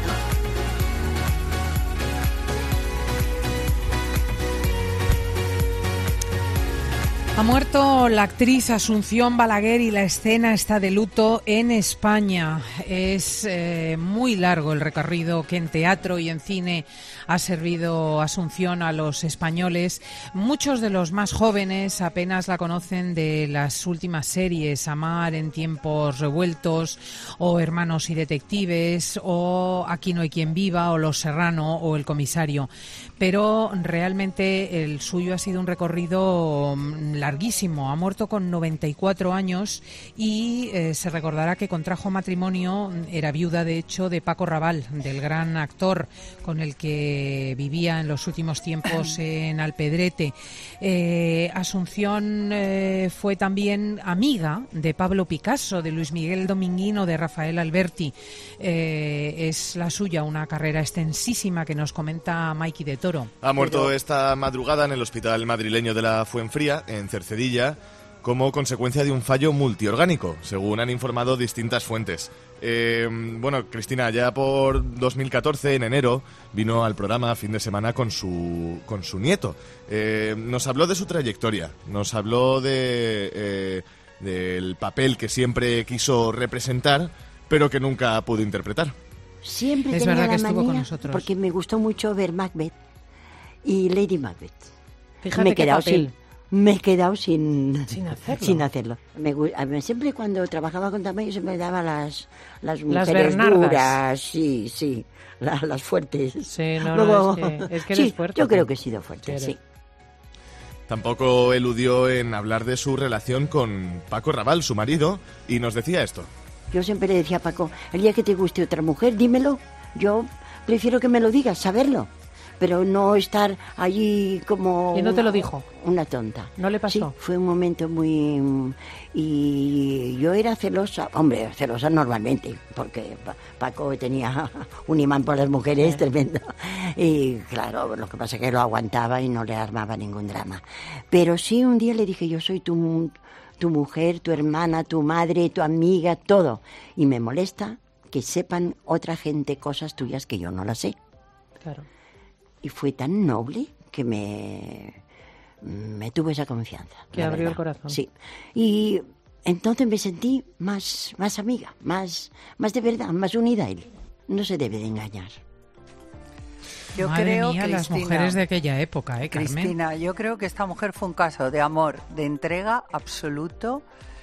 Ha muerto la actriz Asunción Balaguer y la escena está de luto en España. Es eh, muy largo el recorrido que en teatro y en cine ha servido Asunción a los españoles. Muchos de los más jóvenes apenas la conocen de las últimas series, Amar en tiempos revueltos, o Hermanos y detectives, o Aquí no hay quien viva, o Los Serrano, o El comisario. Pero realmente el suyo ha sido un recorrido larguísimo. Ha muerto con noventa y cuatro años y eh, se recordará que contrajo matrimonio, era viuda de hecho de Paco Raval, del gran actor con el que vivía en los últimos tiempos en Alpedrete. Eh, Asunción eh, fue también amiga de Pablo Picasso, de Luis Miguel Dominguino, de Rafael Alberti. Eh, es la suya una carrera extensísima que nos comenta Maiki de Toro. Ha muerto esta madrugada en el hospital madrileño de la Fuenfría, en Cercedilla, como consecuencia de un fallo multiorgánico, según han informado distintas fuentes. Eh, bueno, Cristina, ya por dos mil catorce, en enero, vino al programa Fin de Semana con su, con su nieto. Eh, nos habló de su trayectoria, nos habló de, eh, del papel que siempre quiso representar, pero que nunca pudo interpretar. Siempre es tenía verdad la que estuvo manía, con nosotros. porque me gustó mucho ver Macbeth y Lady Macbeth. Fíjate me he qué quedado papel. sin Me he quedado sin, sin hacerlo. Sin hacerlo. Me, a mí siempre cuando trabajaba con Tamayo se me daba las, las Las mujeres Bernardas. duras, sí, sí, la- las fuertes. Sí, no, Luego- no, es que, es que sí, eres fuerte. yo tú. creo que he sido fuerte, Sí, sí. eres. Tampoco eludió en hablar de su relación con Paco Raval, su marido, y nos decía esto. Yo siempre le decía a Paco, el día que te guste otra mujer, dímelo. Yo prefiero que me lo digas, saberlo. Pero no estar allí como... ¿Y no te una- lo dijo? Una tonta. ¿No le pasó? Sí, fue un momento muy... Y yo era celosa, hombre, celosa normalmente, porque Pa- Paco tenía un imán por las mujeres Sí. tremendo. Y claro, lo que pasa es que lo aguantaba y no le armaba ningún drama. Pero sí, un día le dije, yo soy tu, tu mujer, tu hermana, tu madre, tu amiga, todo. Y me molesta que sepan otra gente cosas tuyas que yo no las sé. Claro. Y fue tan noble que me, me tuvo esa confianza. Que la abrió verdad. el corazón. Sí. Y entonces me sentí más, más amiga, más, más de verdad, más unida a él. No se debe de engañar. Yo Madre creo, mía, las Cristina, mujeres de aquella época, ¿eh, Carmen? Cristina, yo creo que esta mujer fue un caso de amor, de entrega absoluto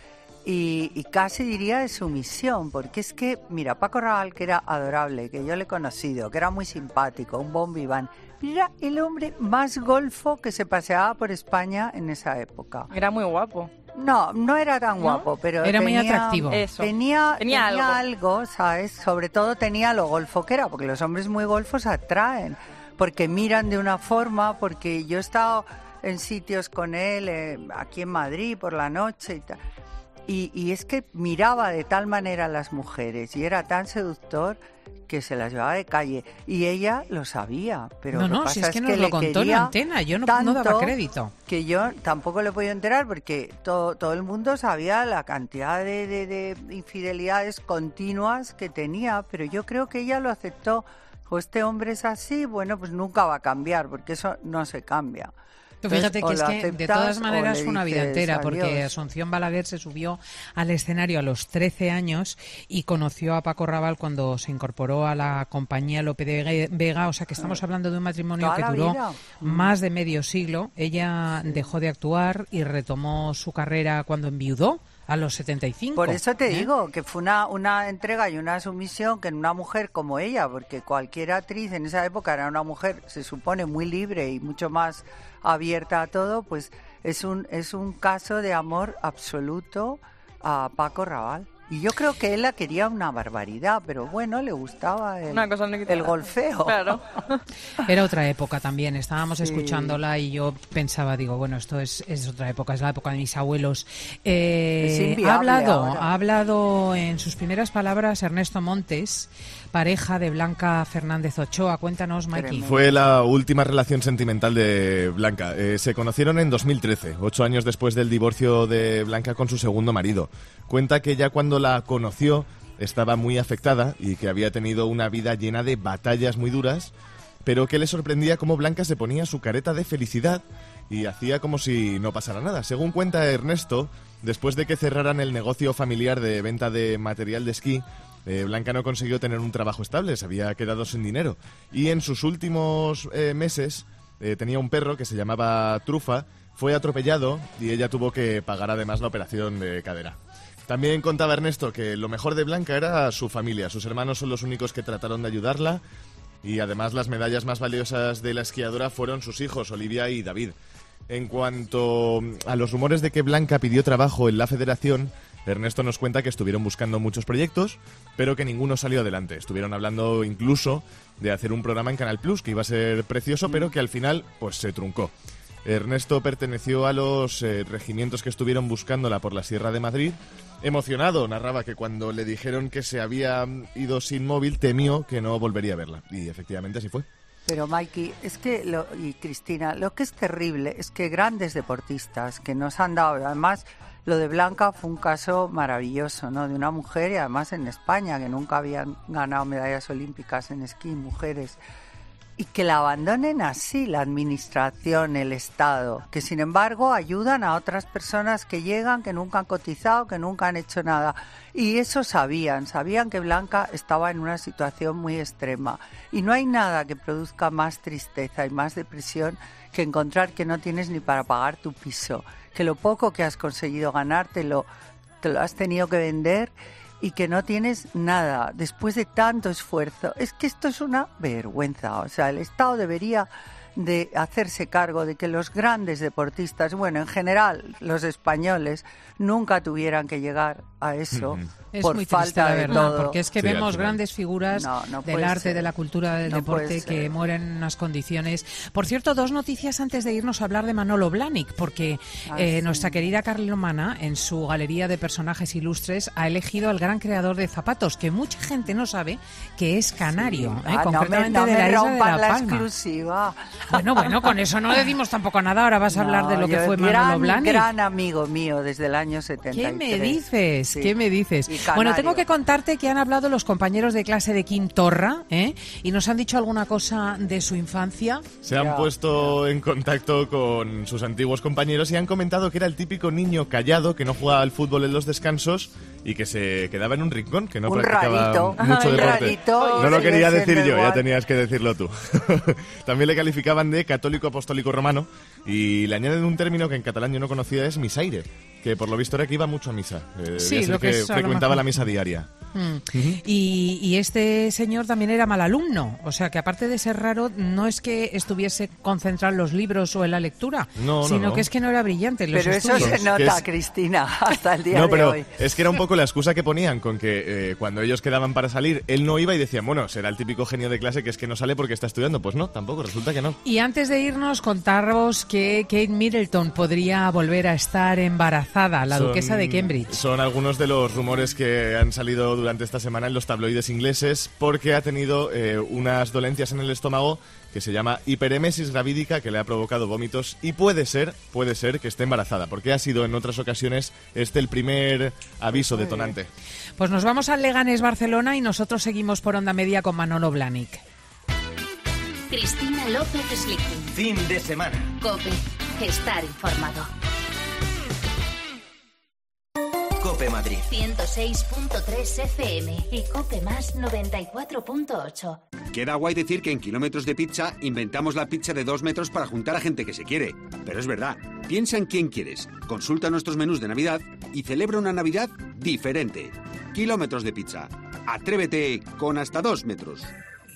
y, y casi diría de sumisión, porque es que, mira, Paco Raval, que era adorable, que yo le he conocido, que era muy simpático, un bon vivant, era el hombre más golfo que se paseaba por España en esa época. Era muy guapo. No, no era tan guapo, pero Era muy tenía- atractivo. Eso. Tenía, Tenía tenía algo. algo, ¿sabes? Sobre todo tenía lo golfo que era, porque los hombres muy golfos atraen, porque miran de una forma, porque yo he estado en sitios con él, eh, aquí en Madrid, por la noche y tal, y, y es que miraba de tal manera a las mujeres y era tan seductor que se las llevaba de calle, y ella lo sabía, pero No, lo que no, pasa si es que nos le lo contó en quería la antena, yo no- no daba tanto crédito. que yo tampoco le he podido enterar porque todo, todo el mundo sabía la cantidad de, de- de infidelidades continuas que tenía, pero yo creo que ella lo aceptó. O este hombre es así, bueno, pues nunca va a cambiar, porque eso no se cambia. Tú Entonces, fíjate o que es lo que de aceptas todas o maneras le fue una vida dices entera, porque adiós. Asunción Balaguer se subió al escenario a los trece años y conoció a Paco Raval cuando se incorporó a la compañía Lope de Vega, o sea que estamos hablando de un matrimonio Toda que la duró vida. más de medio siglo. Ella dejó de actuar y retomó su carrera cuando enviudó a los setenta y cinco. Por eso te ¿eh? digo que fue una, una entrega y una sumisión que en una mujer como ella, porque cualquier actriz en esa época era una mujer, se supone, muy libre y mucho más abierta a todo, pues es un, es un caso de amor absoluto a Paco Raval. Y yo creo que él la quería una barbaridad, pero bueno, le gustaba el, Una cosa no quita el la- golfeo. Claro. Era otra época también, estábamos Sí. escuchándola y yo pensaba, digo, bueno, esto es, es otra época, es la época de mis abuelos. Eh, Es inviable ha hablado, ahora. ha hablado en sus primeras palabras Ernesto Montes, pareja de Blanca Fernández Ochoa. Cuéntanos, Mikey. Fue la última relación sentimental de Blanca. Eh, se conocieron en dos mil trece, ocho años después del divorcio de Blanca con su segundo marido. Cuenta que ya cuando la conoció estaba muy afectada y que había tenido una vida llena de batallas muy duras, pero que le sorprendía cómo Blanca se ponía su careta de felicidad y hacía como si no pasara nada. Según cuenta Ernesto, después de que cerraran el negocio familiar de venta de material de esquí, eh, Blanca no consiguió tener un trabajo estable, se había quedado sin dinero. Y en sus últimos eh, meses eh, tenía un perro que se llamaba Trufa, fue atropellado y ella tuvo que pagar además la operación de cadera. También contaba Ernesto que lo mejor de Blanca era su familia. Sus hermanos son los únicos que trataron de ayudarla y además las medallas más valiosas de la esquiadora fueron sus hijos, Olivia y David. En cuanto a los rumores de que Blanca pidió trabajo en la federación, Ernesto nos cuenta que estuvieron buscando muchos proyectos, pero que ninguno salió adelante. Estuvieron hablando incluso de hacer un programa en Canal Plus que iba a ser precioso, pero que al final pues se truncó. Ernesto perteneció a los eh, regimientos que estuvieron buscándola por la Sierra de Madrid. Emocionado, narraba que cuando le dijeron que se había ido sin móvil, temió que no volvería a verla. Y efectivamente así fue. Pero Mikey, es que, lo, y Cristina, lo que es terrible es que grandes deportistas que nos han dado, además lo de Blanca fue un caso maravilloso, ¿no? De una mujer y además en España, que nunca habían ganado medallas olímpicas en esquí, mujeres. Y que la abandonen así la administración, el Estado, que sin embargo ayudan a otras personas que llegan, que nunca han cotizado, que nunca han hecho nada. Y eso sabían, sabían que Blanca estaba en una situación muy extrema. Y no hay nada que produzca más tristeza y más depresión que encontrar que no tienes ni para pagar tu piso, que lo poco que has conseguido ganar te lo, te lo has tenido que vender y que no tienes nada después de tanto esfuerzo. Es que esto es una vergüenza. O sea, el Estado debería de hacerse cargo de que los grandes deportistas, bueno, en general los españoles, nunca tuvieran que llegar a eso. Es por muy falta triste, la de verdad, todo. porque es que Sí, al vemos final. grandes figuras No, no del puede arte, ser. de la cultura, del No deporte puede que ser. mueren en unas condiciones. Por cierto, dos noticias antes de irnos a hablar de Manolo Blahnik, porque Ah, eh, sí. nuestra querida Carlomana, en su galería de personajes ilustres, ha elegido al gran creador de zapatos, que mucha gente no sabe que es canario, Sí. eh, Ah, no me, concretamente no de me la isla de rompan La la Palma. exclusiva. Bueno, bueno, con eso no decimos tampoco nada. Ahora vas a hablar No, de lo que yo- fue gran, Manolo Blahnik. gran amigo mío desde el año setenta y ¿Qué tres. me dices? Sí. ¿Qué me dices? Y Bueno, canario. tengo que contarte que han hablado los compañeros de clase de Quim Torra, ¿eh? Y nos han dicho alguna cosa de su infancia. Se han Ya, puesto en contacto con sus antiguos compañeros y han comentado que era el típico niño callado que no jugaba al fútbol en los descansos y que se quedaba en un rincón, que no Un practicaba rarito. mucho Ay, deporte. rarito, No lo sigue quería siendo decir yo, ya igual. tenías que decirlo tú. También le calificaban de católico apostólico romano y le añaden un término que en catalán yo no conocía, es misaire, que por lo visto era que iba mucho a misa. Eh, Sí, debía ser lo que que es a lo frecuentaba mejor. la misa diaria. Mm. y, y este señor también era mal alumno, o sea que aparte de ser raro, no es que estuviese concentrado en los libros o en la lectura, No, no, sino no. que es que no era brillante en los Pero eso estudios. se nota, Que es- Cristina, hasta el día No, de pero hoy. es que era un poco la excusa que ponían con que eh, cuando ellos quedaban para salir, él no iba y decían, bueno, será el típico genio de clase que es que no sale porque está estudiando. Pues no, tampoco, resulta que no. Y antes de irnos, contaros que Kate Middleton podría volver a estar embarazada, la Son- duquesa de Cambridge. Son algunos de los rumores que han salido durante esta semana en los tabloides ingleses porque ha tenido eh, unas dolencias en el estómago que se llama hiperemesis gravídica, que le ha provocado vómitos y puede ser, puede ser que esté embarazada, porque ha sido en otras ocasiones este el primer aviso detonante. Pues nos vamos al Leganés Barcelona y nosotros seguimos por Onda Media con Manolo Blahnik. Cristina López Slichting. Fin de semana. COPE. Estar informado. Cope Madrid. ciento seis punto tres F M y COPE más noventa y cuatro punto ocho. Queda guay decir que en Kilómetros de Pizza inventamos la pizza de dos metros para juntar a gente que se quiere. Pero es verdad. Piensa en quién quieres, consulta nuestros menús de Navidad y celebra una Navidad diferente. Kilómetros de Pizza. Atrévete con hasta dos metros.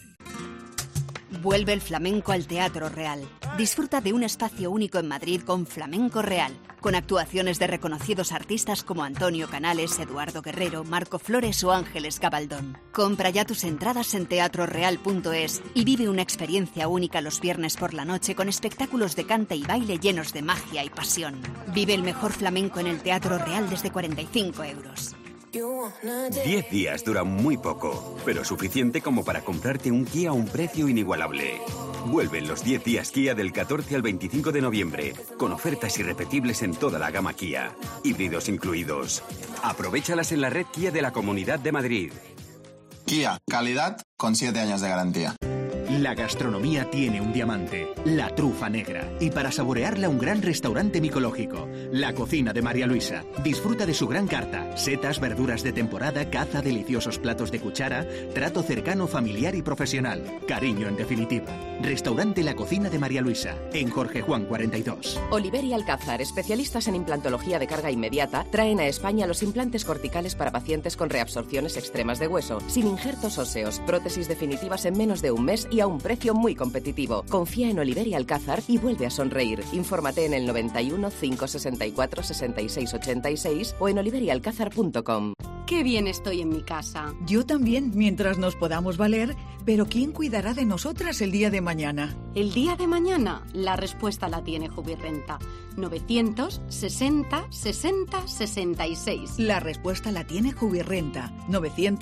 Vuelve el flamenco al Teatro Real. Disfruta de un espacio único en Madrid con Flamenco Real, con actuaciones de reconocidos artistas como Antonio Canales, Eduardo Guerrero, Marco Flores o Ángeles Gabaldón. Compra ya tus entradas en teatro real punto es y vive una experiencia única los viernes por la noche con espectáculos de cante y baile llenos de magia y pasión. Vive el mejor flamenco en el Teatro Real desde cuarenta y cinco euros. Diez días dura muy poco, pero suficiente como para comprarte un Kia a un precio inigualable. Vuelven los diez días Kia del catorce al veinticinco de noviembre, con ofertas irrepetibles en toda la gama Kia, híbridos incluidos. Aprovéchalas en la red Kia de la Comunidad de Madrid. Kia, calidad con siete años de garantía. La gastronomía tiene un diamante, la trufa negra. Y para saborearla, un gran restaurante micológico, La Cocina de María Luisa. Disfruta de su gran carta, setas, verduras de temporada, caza, deliciosos platos de cuchara, trato cercano, familiar y profesional. Cariño, en definitiva. Restaurante La Cocina de María Luisa, en Jorge Juan cuarenta y dos. Oliver y Alcázar, especialistas en implantología de carga inmediata, traen a España los implantes corticales para pacientes con reabsorciones extremas de hueso, sin injertos óseos, prótesis definitivas en menos de un mes y a un precio muy competitivo. Confía en Oliver y Alcázar y vuelve a sonreír. Infórmate en el noventa y uno, cinco sesenta y cuatro, sesenta y seis ochenta y seis o en oliver y alcázar punto com. Qué bien estoy en mi casa. Yo también, mientras nos podamos valer, pero ¿quién cuidará de nosotras el día de mañana? El día de mañana, la respuesta la tiene Jubirrenta. novecientos sesenta, sesenta, sesenta y seis. La respuesta la tiene Jubirrenta. novecientos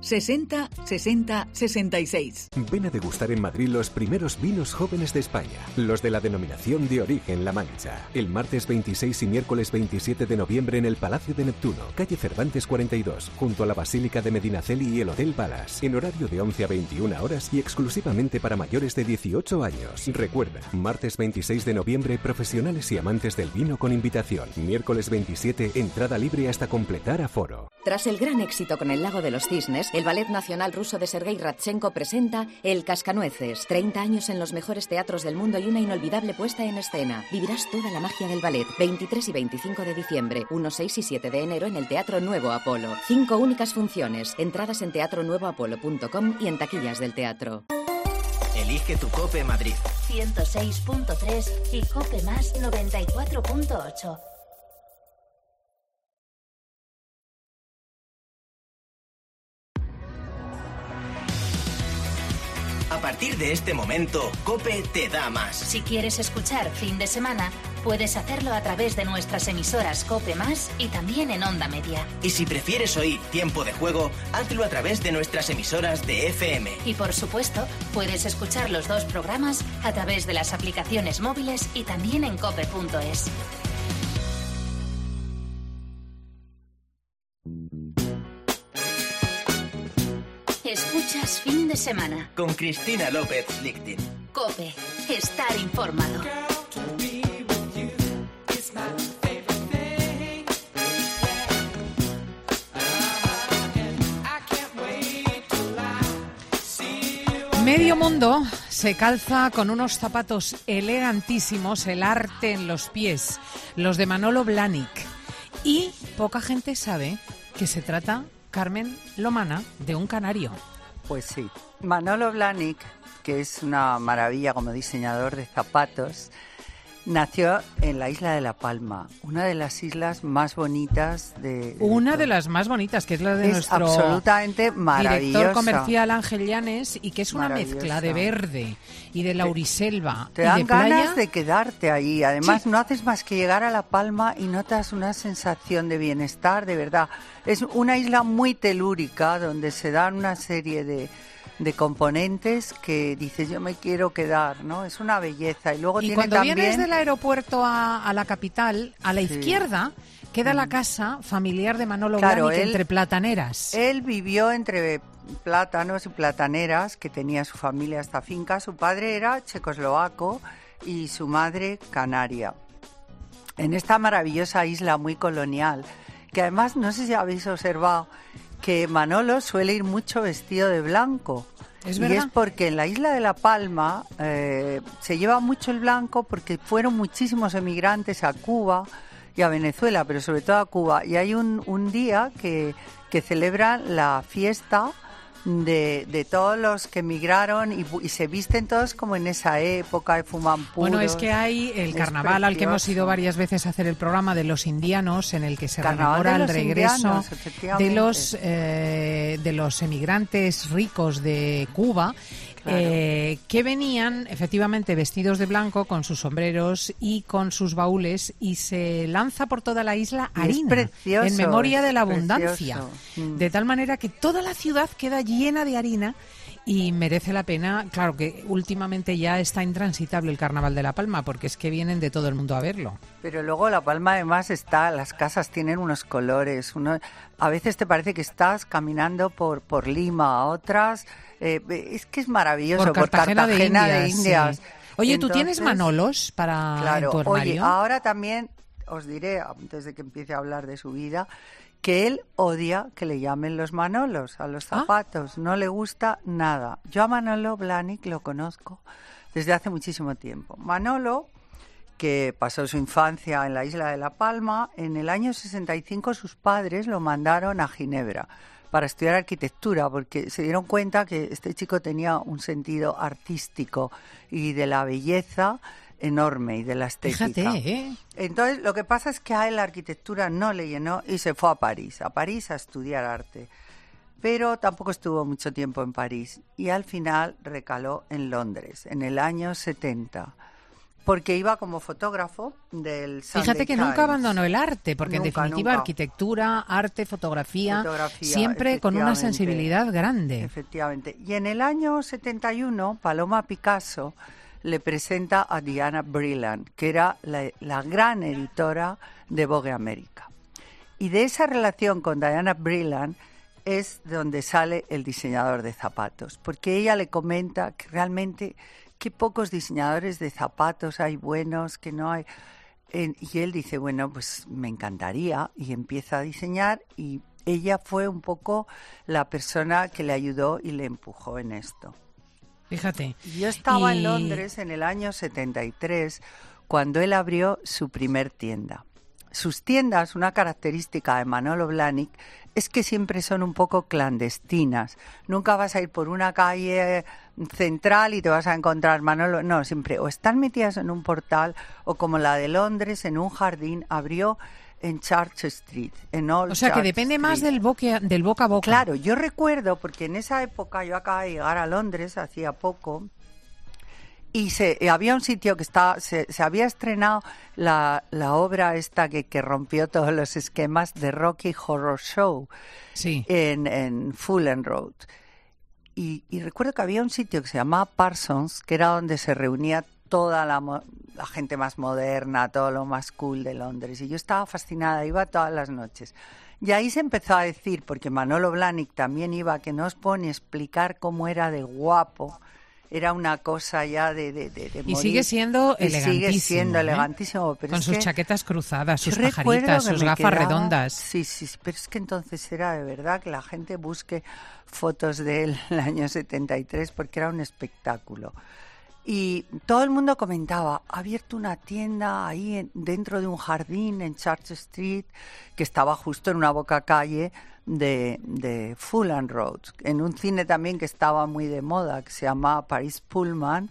sesenta sesenta sesenta y seis. Ven a degustar en Madrid los primeros vinos jóvenes de España, los de la denominación de origen La Mancha. El martes veintiséis y miércoles veintisiete de noviembre en el Palacio de Neptuno, calle Cervantes cuarenta y dos, junto a la Basílica de Medinaceli y el Hotel Palace, en horario de once a veintiuna horas y exclusivamente para mayores de dieciocho años. Recuerda, martes veintiséis de noviembre, profesionales y amantes del vino con invitación. Miércoles veintisiete, entrada libre hasta completar aforo. Tras el gran éxito con El Lago de los Cisnes, el Ballet Nacional Ruso de Sergei Radchenko presenta El Cascanueces. treinta años en los mejores teatros del mundo y una inolvidable puesta en escena. Vivirás toda la magia del ballet. veintitrés y veinticinco de diciembre, uno, seis y siete de enero en el Teatro Nuevo Apolo. Cinco únicas funciones. Entradas en teatro nuevo apolo punto com y en taquillas del teatro. Elige tu COPE Madrid. ciento seis punto tres y COPE Más noventa y cuatro punto ocho. A partir de este momento, COPE te da más. Si quieres escuchar Fin de Semana, puedes hacerlo a través de nuestras emisoras COPE Más y también en Onda Media. Y si prefieres oír Tiempo de Juego, hazlo a través de nuestras emisoras de F M. Y por supuesto, puedes escuchar los dos programas a través de las aplicaciones móviles y también en cope punto es. Escuchas Fin de Semana con Cristina López Lichting. COPE. Estar informado. Medio mundo se calza con unos zapatos elegantísimos, el arte en los pies, los de Manolo Blahnik. Y poca gente sabe que se trata, Carmen Lomana, de un canario. Pues sí. Manolo Blahnik, que es una maravilla como diseñador de zapatos, nació en la isla de La Palma, una de las islas más bonitas de... de una todo. de las más bonitas, que es la de es nuestro absolutamente maravillosa. director comercial Ángel Llanes, y que es una mezcla de verde y de lauriselva Te y dan de playa. ganas de quedarte ahí. Además, Sí. no haces más que llegar a La Palma y notas una sensación de bienestar, de verdad. Es una isla muy telúrica donde se dan una serie de, de componentes que dices, yo me quiero quedar, ¿no? Es una belleza. Y luego Y tiene cuando también... vienes del aeropuerto a, a la capital, a la Sí. izquierda queda la casa familiar de Manolo Claro, Blahnik él- entre plataneras. Él vivió entre plátanos y plataneras, que tenía su familia esta finca. Su padre era checoslovaco y su madre canaria. En esta maravillosa isla muy colonial, que además, no sé si habéis observado, que Manolo suele ir mucho vestido de blanco. ¿Es y verdad? es porque en la isla de La Palma eh, se lleva mucho el blanco porque fueron muchísimos emigrantes a Cuba y a Venezuela, pero sobre todo a Cuba. Y hay un, un día que, que celebran la fiesta de, de todos los que emigraron y, y se visten todos como en esa época y fuman puros. Bueno, es que hay el Es carnaval al que hemos precioso. ido varias veces a hacer el programa de los indianos, en el que se Carnaval rememora de el los regreso indianos, de efectivamente. los eh, de los emigrantes ricos de Cuba. Claro. Eh, que venían efectivamente vestidos de blanco con sus sombreros y con sus baúles, y se lanza por toda la isla Y es harina precioso, en memoria es de la abundancia, precioso. Mm. de tal manera que toda la ciudad queda llena de harina. Y merece la pena, claro que últimamente ya está intransitable el Carnaval de La Palma, porque es que vienen de todo el mundo a verlo. Pero luego La Palma además está, las casas tienen unos colores, uno, a veces te parece que estás caminando por, por Lima, a otras, eh, es que es maravilloso, Por Cartagena, de Indias. de Indias. Sí. Oye, ¿tú Entonces, tienes Manolos para claro, en tu oye, armario? ahora también os diré, antes de que empiece a hablar de su vida, que él odia que le llamen los Manolos a los zapatos, no le gusta nada. Yo a Manolo Blahnik lo conozco desde hace muchísimo tiempo. Manolo, que pasó su infancia en la isla de La Palma, en el año sesenta y cinco sus padres lo mandaron a Ginebra para estudiar arquitectura, porque se dieron cuenta que este chico tenía un sentido artístico y de la belleza enorme y de la estética. Fíjate, ¿eh? Entonces, lo que pasa es que a él la arquitectura no le llenó y se fue a París, a París a estudiar arte. Pero tampoco estuvo mucho tiempo en París y al final recaló en Londres, en el año setenta. porque iba como fotógrafo del Sunday Fíjate que Times. nunca abandonó el arte, porque Nunca, en definitiva nunca. arquitectura, arte, fotografía, Fotografía, siempre con una efectivamente. sensibilidad grande. Efectivamente. Y en el año setenta y uno, Paloma Picasso le presenta a Diana Brilland, que era la, la gran editora de Vogue América. Y de esa relación con Diana Brilland es donde sale el diseñador de zapatos, porque ella le comenta que realmente qué pocos diseñadores de zapatos hay buenos, que no hay. Eh, y él dice, bueno, pues me encantaría, y empieza a diseñar, y ella fue un poco la persona que le ayudó y le empujó en esto. Fíjate. Yo estaba y... en Londres en el año setenta y tres, cuando él abrió su primer tienda. Sus tiendas, una característica de Manolo Blahnik, es que siempre son un poco clandestinas. Nunca vas a ir por una calle central y te vas a encontrar Manolo. No, siempre o están metidas en un portal o como la de Londres, en un jardín, abrió en Church Street, en Old O sea, Church que depende Street. más del, boque, del boca a boca. Claro, yo recuerdo, porque en esa época yo acababa de llegar a Londres, hacía poco, y se, había un sitio que estaba, se, se había estrenado la, la obra esta que, que rompió todos los esquemas de Rocky Horror Show sí. en, en Fulham Road. Y, y recuerdo que había un sitio que se llamaba Parsons, que era donde se reunía toda la, la gente más moderna, todo lo más cool de Londres. Y yo estaba fascinada, iba todas las noches. Y ahí se empezó a decir, porque Manolo Blahnik también iba, que no os puedo ni explicar cómo era de guapo. Era una cosa ya de, de, de, de Y morir. sigue siendo Y elegantísimo. sigue siendo ¿eh? elegantísimo. Pero Con es sus que chaquetas cruzadas, sus yo recuerdo pajaritas, que sus me gafas quedaba- redondas. Sí, sí, pero es que entonces era de verdad que la gente busque fotos de él en el año setenta y tres porque era un espectáculo. Y todo el mundo comentaba, ha abierto una tienda ahí en- dentro de un jardín en Church Street, que estaba justo en una boca calle de, de Fulham Road, en un cine también que estaba muy de moda, que se llamaba Paris Pullman,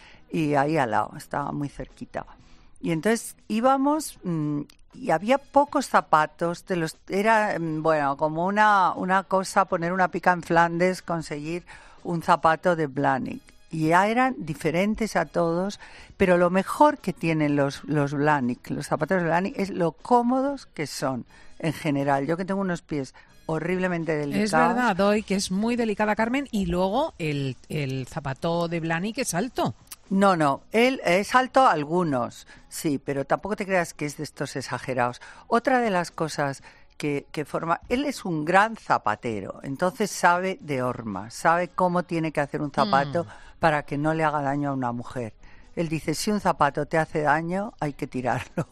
y ahí al lado, estaba muy cerquita. Y entonces íbamos mmm, y había pocos zapatos, de los, era mm, bueno, como una, una cosa, poner una pica en Flandes, conseguir un zapato de Blahnik. Y ya eran diferentes a todos, pero lo mejor que tienen los, los Blahnik, los zapatos de Blahnik, es lo cómodos que son en general. Yo que tengo unos pies horriblemente delicados. Es verdad, doy que es muy delicada, Carmen, y luego el, el zapato de Blahnik es alto. No, no, él es alto algunos, sí, pero tampoco te creas que es de estos exagerados. Otra de las cosas que, que forma, él es un gran zapatero, entonces sabe de hormas, sabe cómo tiene que hacer un zapato mm. para que no le haga daño a una mujer. Él dice, si un zapato te hace daño, hay que tirarlo.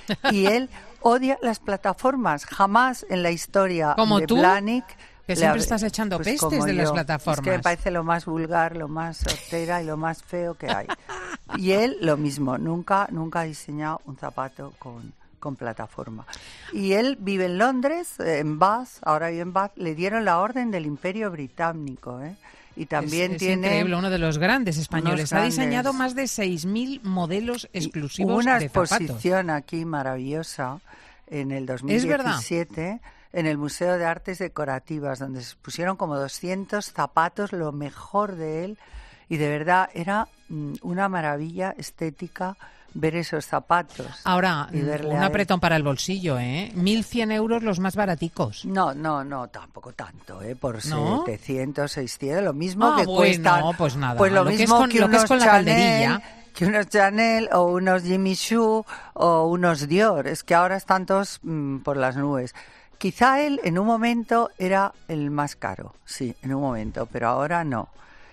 Y él odia las plataformas, jamás en la historia ¿Como de tú? Blahnik... Que Le siempre hab- estás echando pues pestes como de las yo. plataformas. Es que me parece lo más vulgar, lo más hortera y lo más feo que hay. Y él lo mismo, nunca, nunca ha diseñado un zapato con, con plataforma. Y él vive en Londres, eh, en Bath, ahora vive en Bath, le dieron la orden del Imperio Británico, ¿eh? Y también es, es tiene... increíble, uno de los grandes españoles. unos Ha grandes. diseñado más de seis mil modelos exclusivos Hubo una de zapatos. exposición aquí maravillosa en el dos mil diecisiete en el Museo de Artes Decorativas, donde se pusieron como doscientos zapatos, lo mejor de él, y de verdad era mm, una maravilla estética ver esos zapatos. Ahora, y verle un a él. apretón para el bolsillo, ¿eh? mil cien euros los más baraticos. No, no, no, tampoco tanto, ¿eh? Por ¿No? setecientos, seiscientos, lo mismo Ah, que bueno, cuestan. pues nada, Pues lo, lo que mismo es con- que lo que es unos con la Chanel, calderilla. que unos Chanel o unos Jimmy Choo o unos Dior. Es que ahora están todos mm, por las nubes. Quizá él en un momento era el más caro, sí, en un momento, pero ahora no.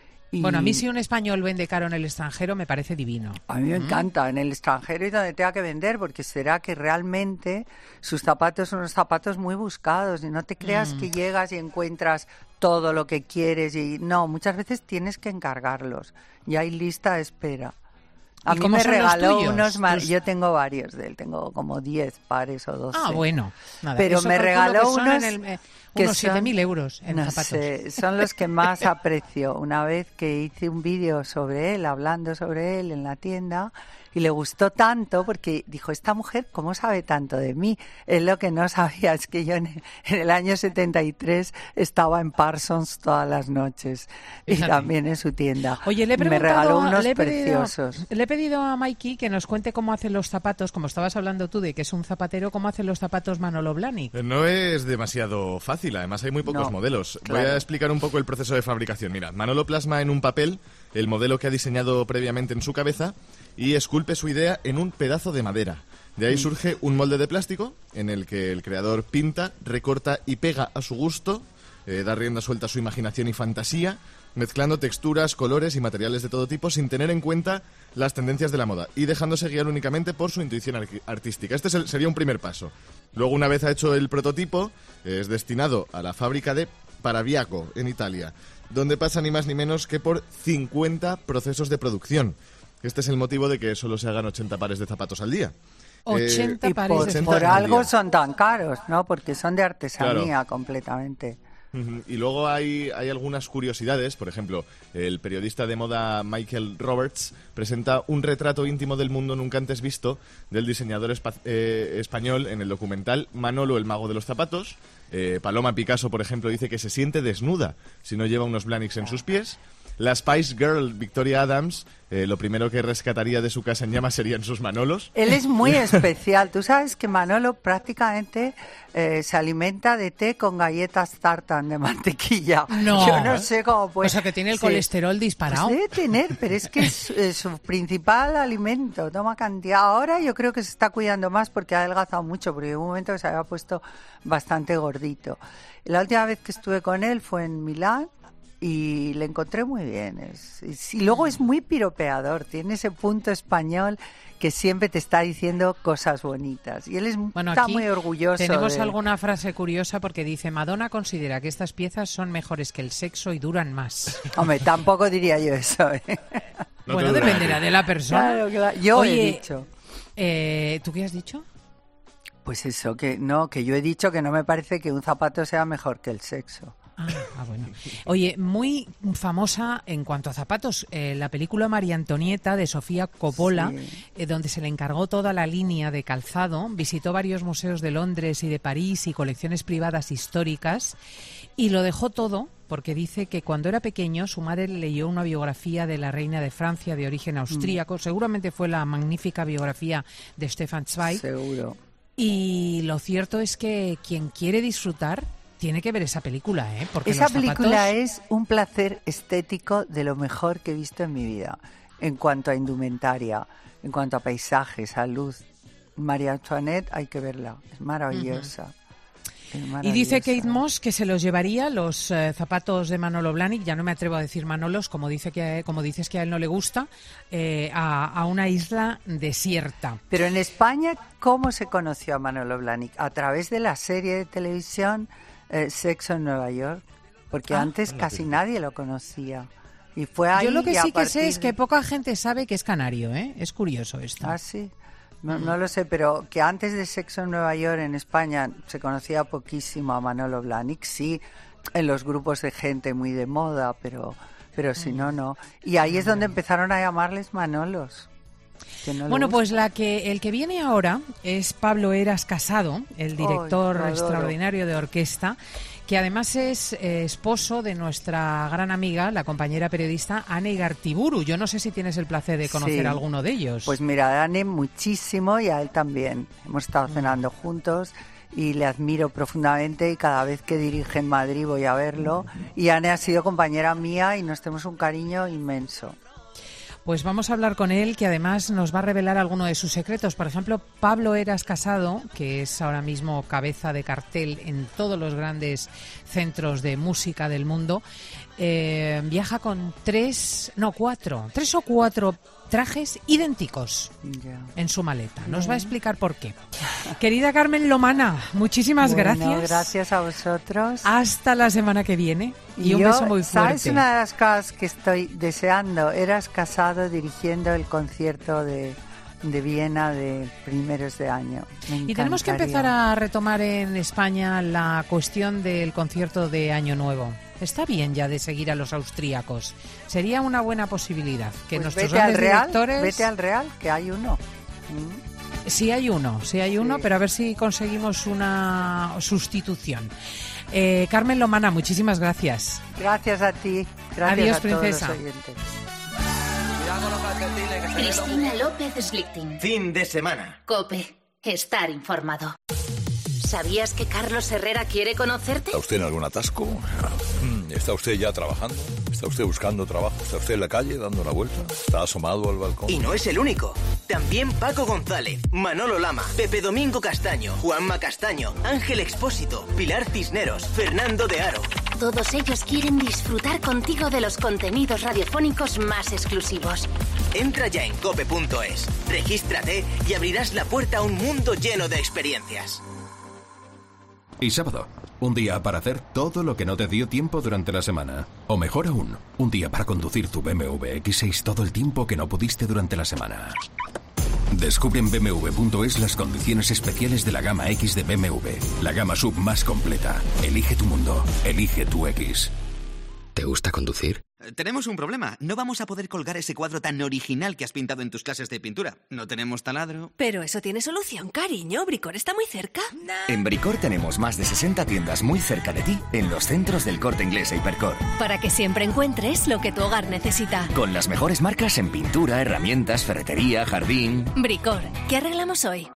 Y Bueno, a mí si un español vende caro en el extranjero me parece divino. a mí me Mm. encanta, en el extranjero y donde tenga que vender, porque será que realmente sus zapatos son unos zapatos muy buscados y no te creas Mm. que llegas y encuentras todo lo que quieres y no, muchas veces tienes que encargarlos y hay lista de espera. A ¿Y mí cómo me son los regaló tuyos? unos, mar- Tus- yo tengo varios de él, tengo como diez pares o doce. Ah, bueno. Nada, Pero eso me calculo regaló que son unos en el, eh, que unos siete mil son- euros en no zapatos. sé, son los que más aprecio. Una vez que hice un vídeo sobre él, hablando sobre él en la tienda, y le gustó tanto porque dijo, esta mujer, ¿cómo sabe tanto de mí? Él lo que no sabía es que yo en el, en el año setenta y tres estaba en Parsons todas las noches y Fíjate. también en su tienda. Oye, le he Me regaló unos le he pedido, preciosos. Le he pedido a Mikey que nos cuente cómo hacen los zapatos, como estabas hablando tú de que es un zapatero, cómo hacen los zapatos Manolo Blahnik. No es demasiado fácil, además hay muy pocos No, modelos. claro. Voy a explicar un poco el proceso de fabricación. Mira, Manolo plasma en un papel el modelo que ha diseñado previamente en su cabeza y esculpe su idea en un pedazo de madera. De ahí surge un molde de plástico en el que el creador pinta, recorta y pega a su gusto, eh, da rienda suelta a su imaginación y fantasía, mezclando texturas, colores y materiales de todo tipo sin tener en cuenta las tendencias de la moda y dejándose guiar únicamente por su intuición ar- artística. Este es el- sería un primer paso. Luego, una vez ha hecho el prototipo, eh, es destinado a la fábrica de Parabiaco, en Italia, donde pasa ni más ni menos que por cincuenta procesos de producción. Este es el motivo de que solo se hagan ochenta pares de zapatos al día. ochenta Y pares por, de por zapatos al algo día. son tan caros, ¿no? Porque son de artesanía Claro. completamente. Ujú. Y luego hay, hay algunas curiosidades. Por ejemplo, el periodista de moda Michael Roberts presenta un retrato íntimo del mundo nunca antes visto del diseñador espa- eh, español en el documental Manolo, el mago de los zapatos. Eh, Paloma Picasso, por ejemplo, dice que se siente desnuda si no lleva unos Blahniks en sus pies. La Spice Girl Victoria Adams, eh, lo primero que rescataría de su casa en llamas serían sus Manolos. Él es muy especial. Tú sabes que Manolo prácticamente eh, se alimenta de té con galletas tartan de mantequilla. No. Yo no sé cómo puede... O sea, que tiene el Sí. colesterol disparado. Pues debe tener, pero es que es, es su principal alimento. Toma cantidad. Ahora yo creo que se está cuidando más porque ha adelgazado mucho, porque en un momento se había puesto bastante gordito. La última vez que estuve con él fue en Milán. Y le encontré muy bien. Es, es- y luego es muy piropeador, tiene ese punto español que siempre te está diciendo cosas bonitas. Y él es, Bueno, está aquí muy orgulloso. tenemos de- alguna frase curiosa porque dice, Madonna considera que estas piezas son mejores que el sexo y duran más. Hombre, tampoco diría yo eso. ¿eh? No bueno, te dependerá de la persona. Claro, claro. Yo Oye, he dicho. eh, ¿tú qué has dicho? Pues eso, que no, que yo he dicho que no me parece que un zapato sea mejor que el sexo. Ah, ah, bueno. Oye, muy famosa en cuanto a zapatos, eh, la película María Antonieta de Sofía Coppola, Sí. eh, donde se le encargó toda la línea de calzado, visitó varios museos de Londres y de París y colecciones privadas históricas y lo dejó todo porque dice que cuando era pequeño su madre le leyó una biografía de la reina de Francia de origen austríaco, seguramente fue la magnífica biografía de Stefan Zweig. Seguro. Y lo cierto es que quien quiere disfrutar tiene que ver esa película, ¿eh? Porque Esa los zapatos- película es un placer estético de lo mejor que he visto en mi vida, en cuanto a indumentaria, en cuanto a paisajes, a luz. María Antoinette hay que verla, es maravillosa. Es Y dice maravillosa. Kate Moss que se los llevaría los eh, zapatos de Manolo Blahnik, ya no me atrevo a decir Manolos, como dice que como dices que a él no le gusta, eh, a, a una isla desierta. Pero en España, ¿cómo se conoció a Manolo Blahnik? A través de la serie de televisión eh, Sexo en Nueva York, porque Ah. antes casi nadie lo conocía. Y fue ahí Yo lo que y a sí que sé partir es que poca gente sabe que es canario, ¿eh? Es curioso esto. Ah, sí. No, no lo sé, pero que antes de Sexo en Nueva York en España se conocía poquísimo a Manolo Blahnik, sí, en los grupos de gente muy de moda, pero, pero si no, no. Y ahí es donde empezaron a llamarles Manolos. que no le Bueno, gusta. pues la que el que viene ahora es Pablo Eras Casado, el director Ay, lo adoro. extraordinario de orquesta, que además es eh, esposo de nuestra gran amiga, la compañera periodista Ane Gartiburu. Yo no sé si tienes el placer de conocer Sí. a alguno de ellos. Pues mira, a Ane muchísimo y a él también. Hemos estado Mm. cenando juntos y le admiro profundamente y cada vez que dirige en Madrid voy a verlo. Y Ane ha sido compañera mía y nos tenemos un cariño inmenso. Pues vamos a hablar con él, que además nos va a revelar alguno de sus secretos. Por ejemplo, Pablo Eras Casado, que es ahora mismo cabeza de cartel en todos los grandes centros de música del mundo, eh, viaja con tres, no cuatro, tres o cuatro trajes idénticos Ya. en su maleta. Nos va a explicar por qué. Querida Carmen Lomana, muchísimas Bueno, gracias. Gracias a vosotros. Hasta la semana que viene. Y un yo, beso muy ¿sabes fuerte. una de las cosas que estoy deseando? Eras Casado dirigiendo el concierto de, de Viena de primeros de año. Me Y tenemos que encantaría. empezar a retomar en España la cuestión del concierto de Año Nuevo. Está bien ya de seguir a los austríacos. Sería una buena posibilidad que Pues nuestros vete al grandes Real, directores... vete al Real, que hay uno. Mm. Sí hay uno, sí hay uno, Sí. pero a ver si conseguimos una sustitución. Eh, Carmen Lomana, muchísimas gracias. Gracias a ti. Gracias Adiós, a todos princesa. los oyentes. Cristina López Slichting. Fin de semana. COPE. Estar informado. ¿Sabías que Carlos Herrera quiere conocerte? ¿Está usted en algún atasco? ¿Está usted ya trabajando? ¿Está usted buscando trabajo? ¿Está usted en la calle dando una vuelta? ¿Está asomado al balcón? Y no es el único. También Paco González, Manolo Lama, Pepe Domingo Castaño, Juanma Castaño, Ángel Expósito, Pilar Cisneros, Fernando de Aro. Todos ellos quieren disfrutar contigo de los contenidos radiofónicos más exclusivos. Entra ya en cope punto es, regístrate y abrirás la puerta a un mundo lleno de experiencias. Y sábado, un día para hacer todo lo que no te dio tiempo durante la semana. O mejor aún, un día para conducir tu B M W equis seis todo el tiempo que no pudiste durante la semana. Descubre en be eme ve punto es las condiciones especiales de la gama X de B M W, la gama sub más completa. Elige tu mundo, elige tu X. ¿Te gusta conducir? Tenemos un problema. No vamos a poder colgar ese cuadro tan original que has pintado en tus clases de pintura. No tenemos taladro. Pero eso tiene solución, cariño. Bricor está muy cerca. En Bricor tenemos más de sesenta tiendas muy cerca de ti en los centros del Corte Inglés e Hipercor. Para que siempre encuentres lo que tu hogar necesita. Con las mejores marcas en pintura, herramientas, ferretería, jardín. Bricor, ¿qué arreglamos hoy?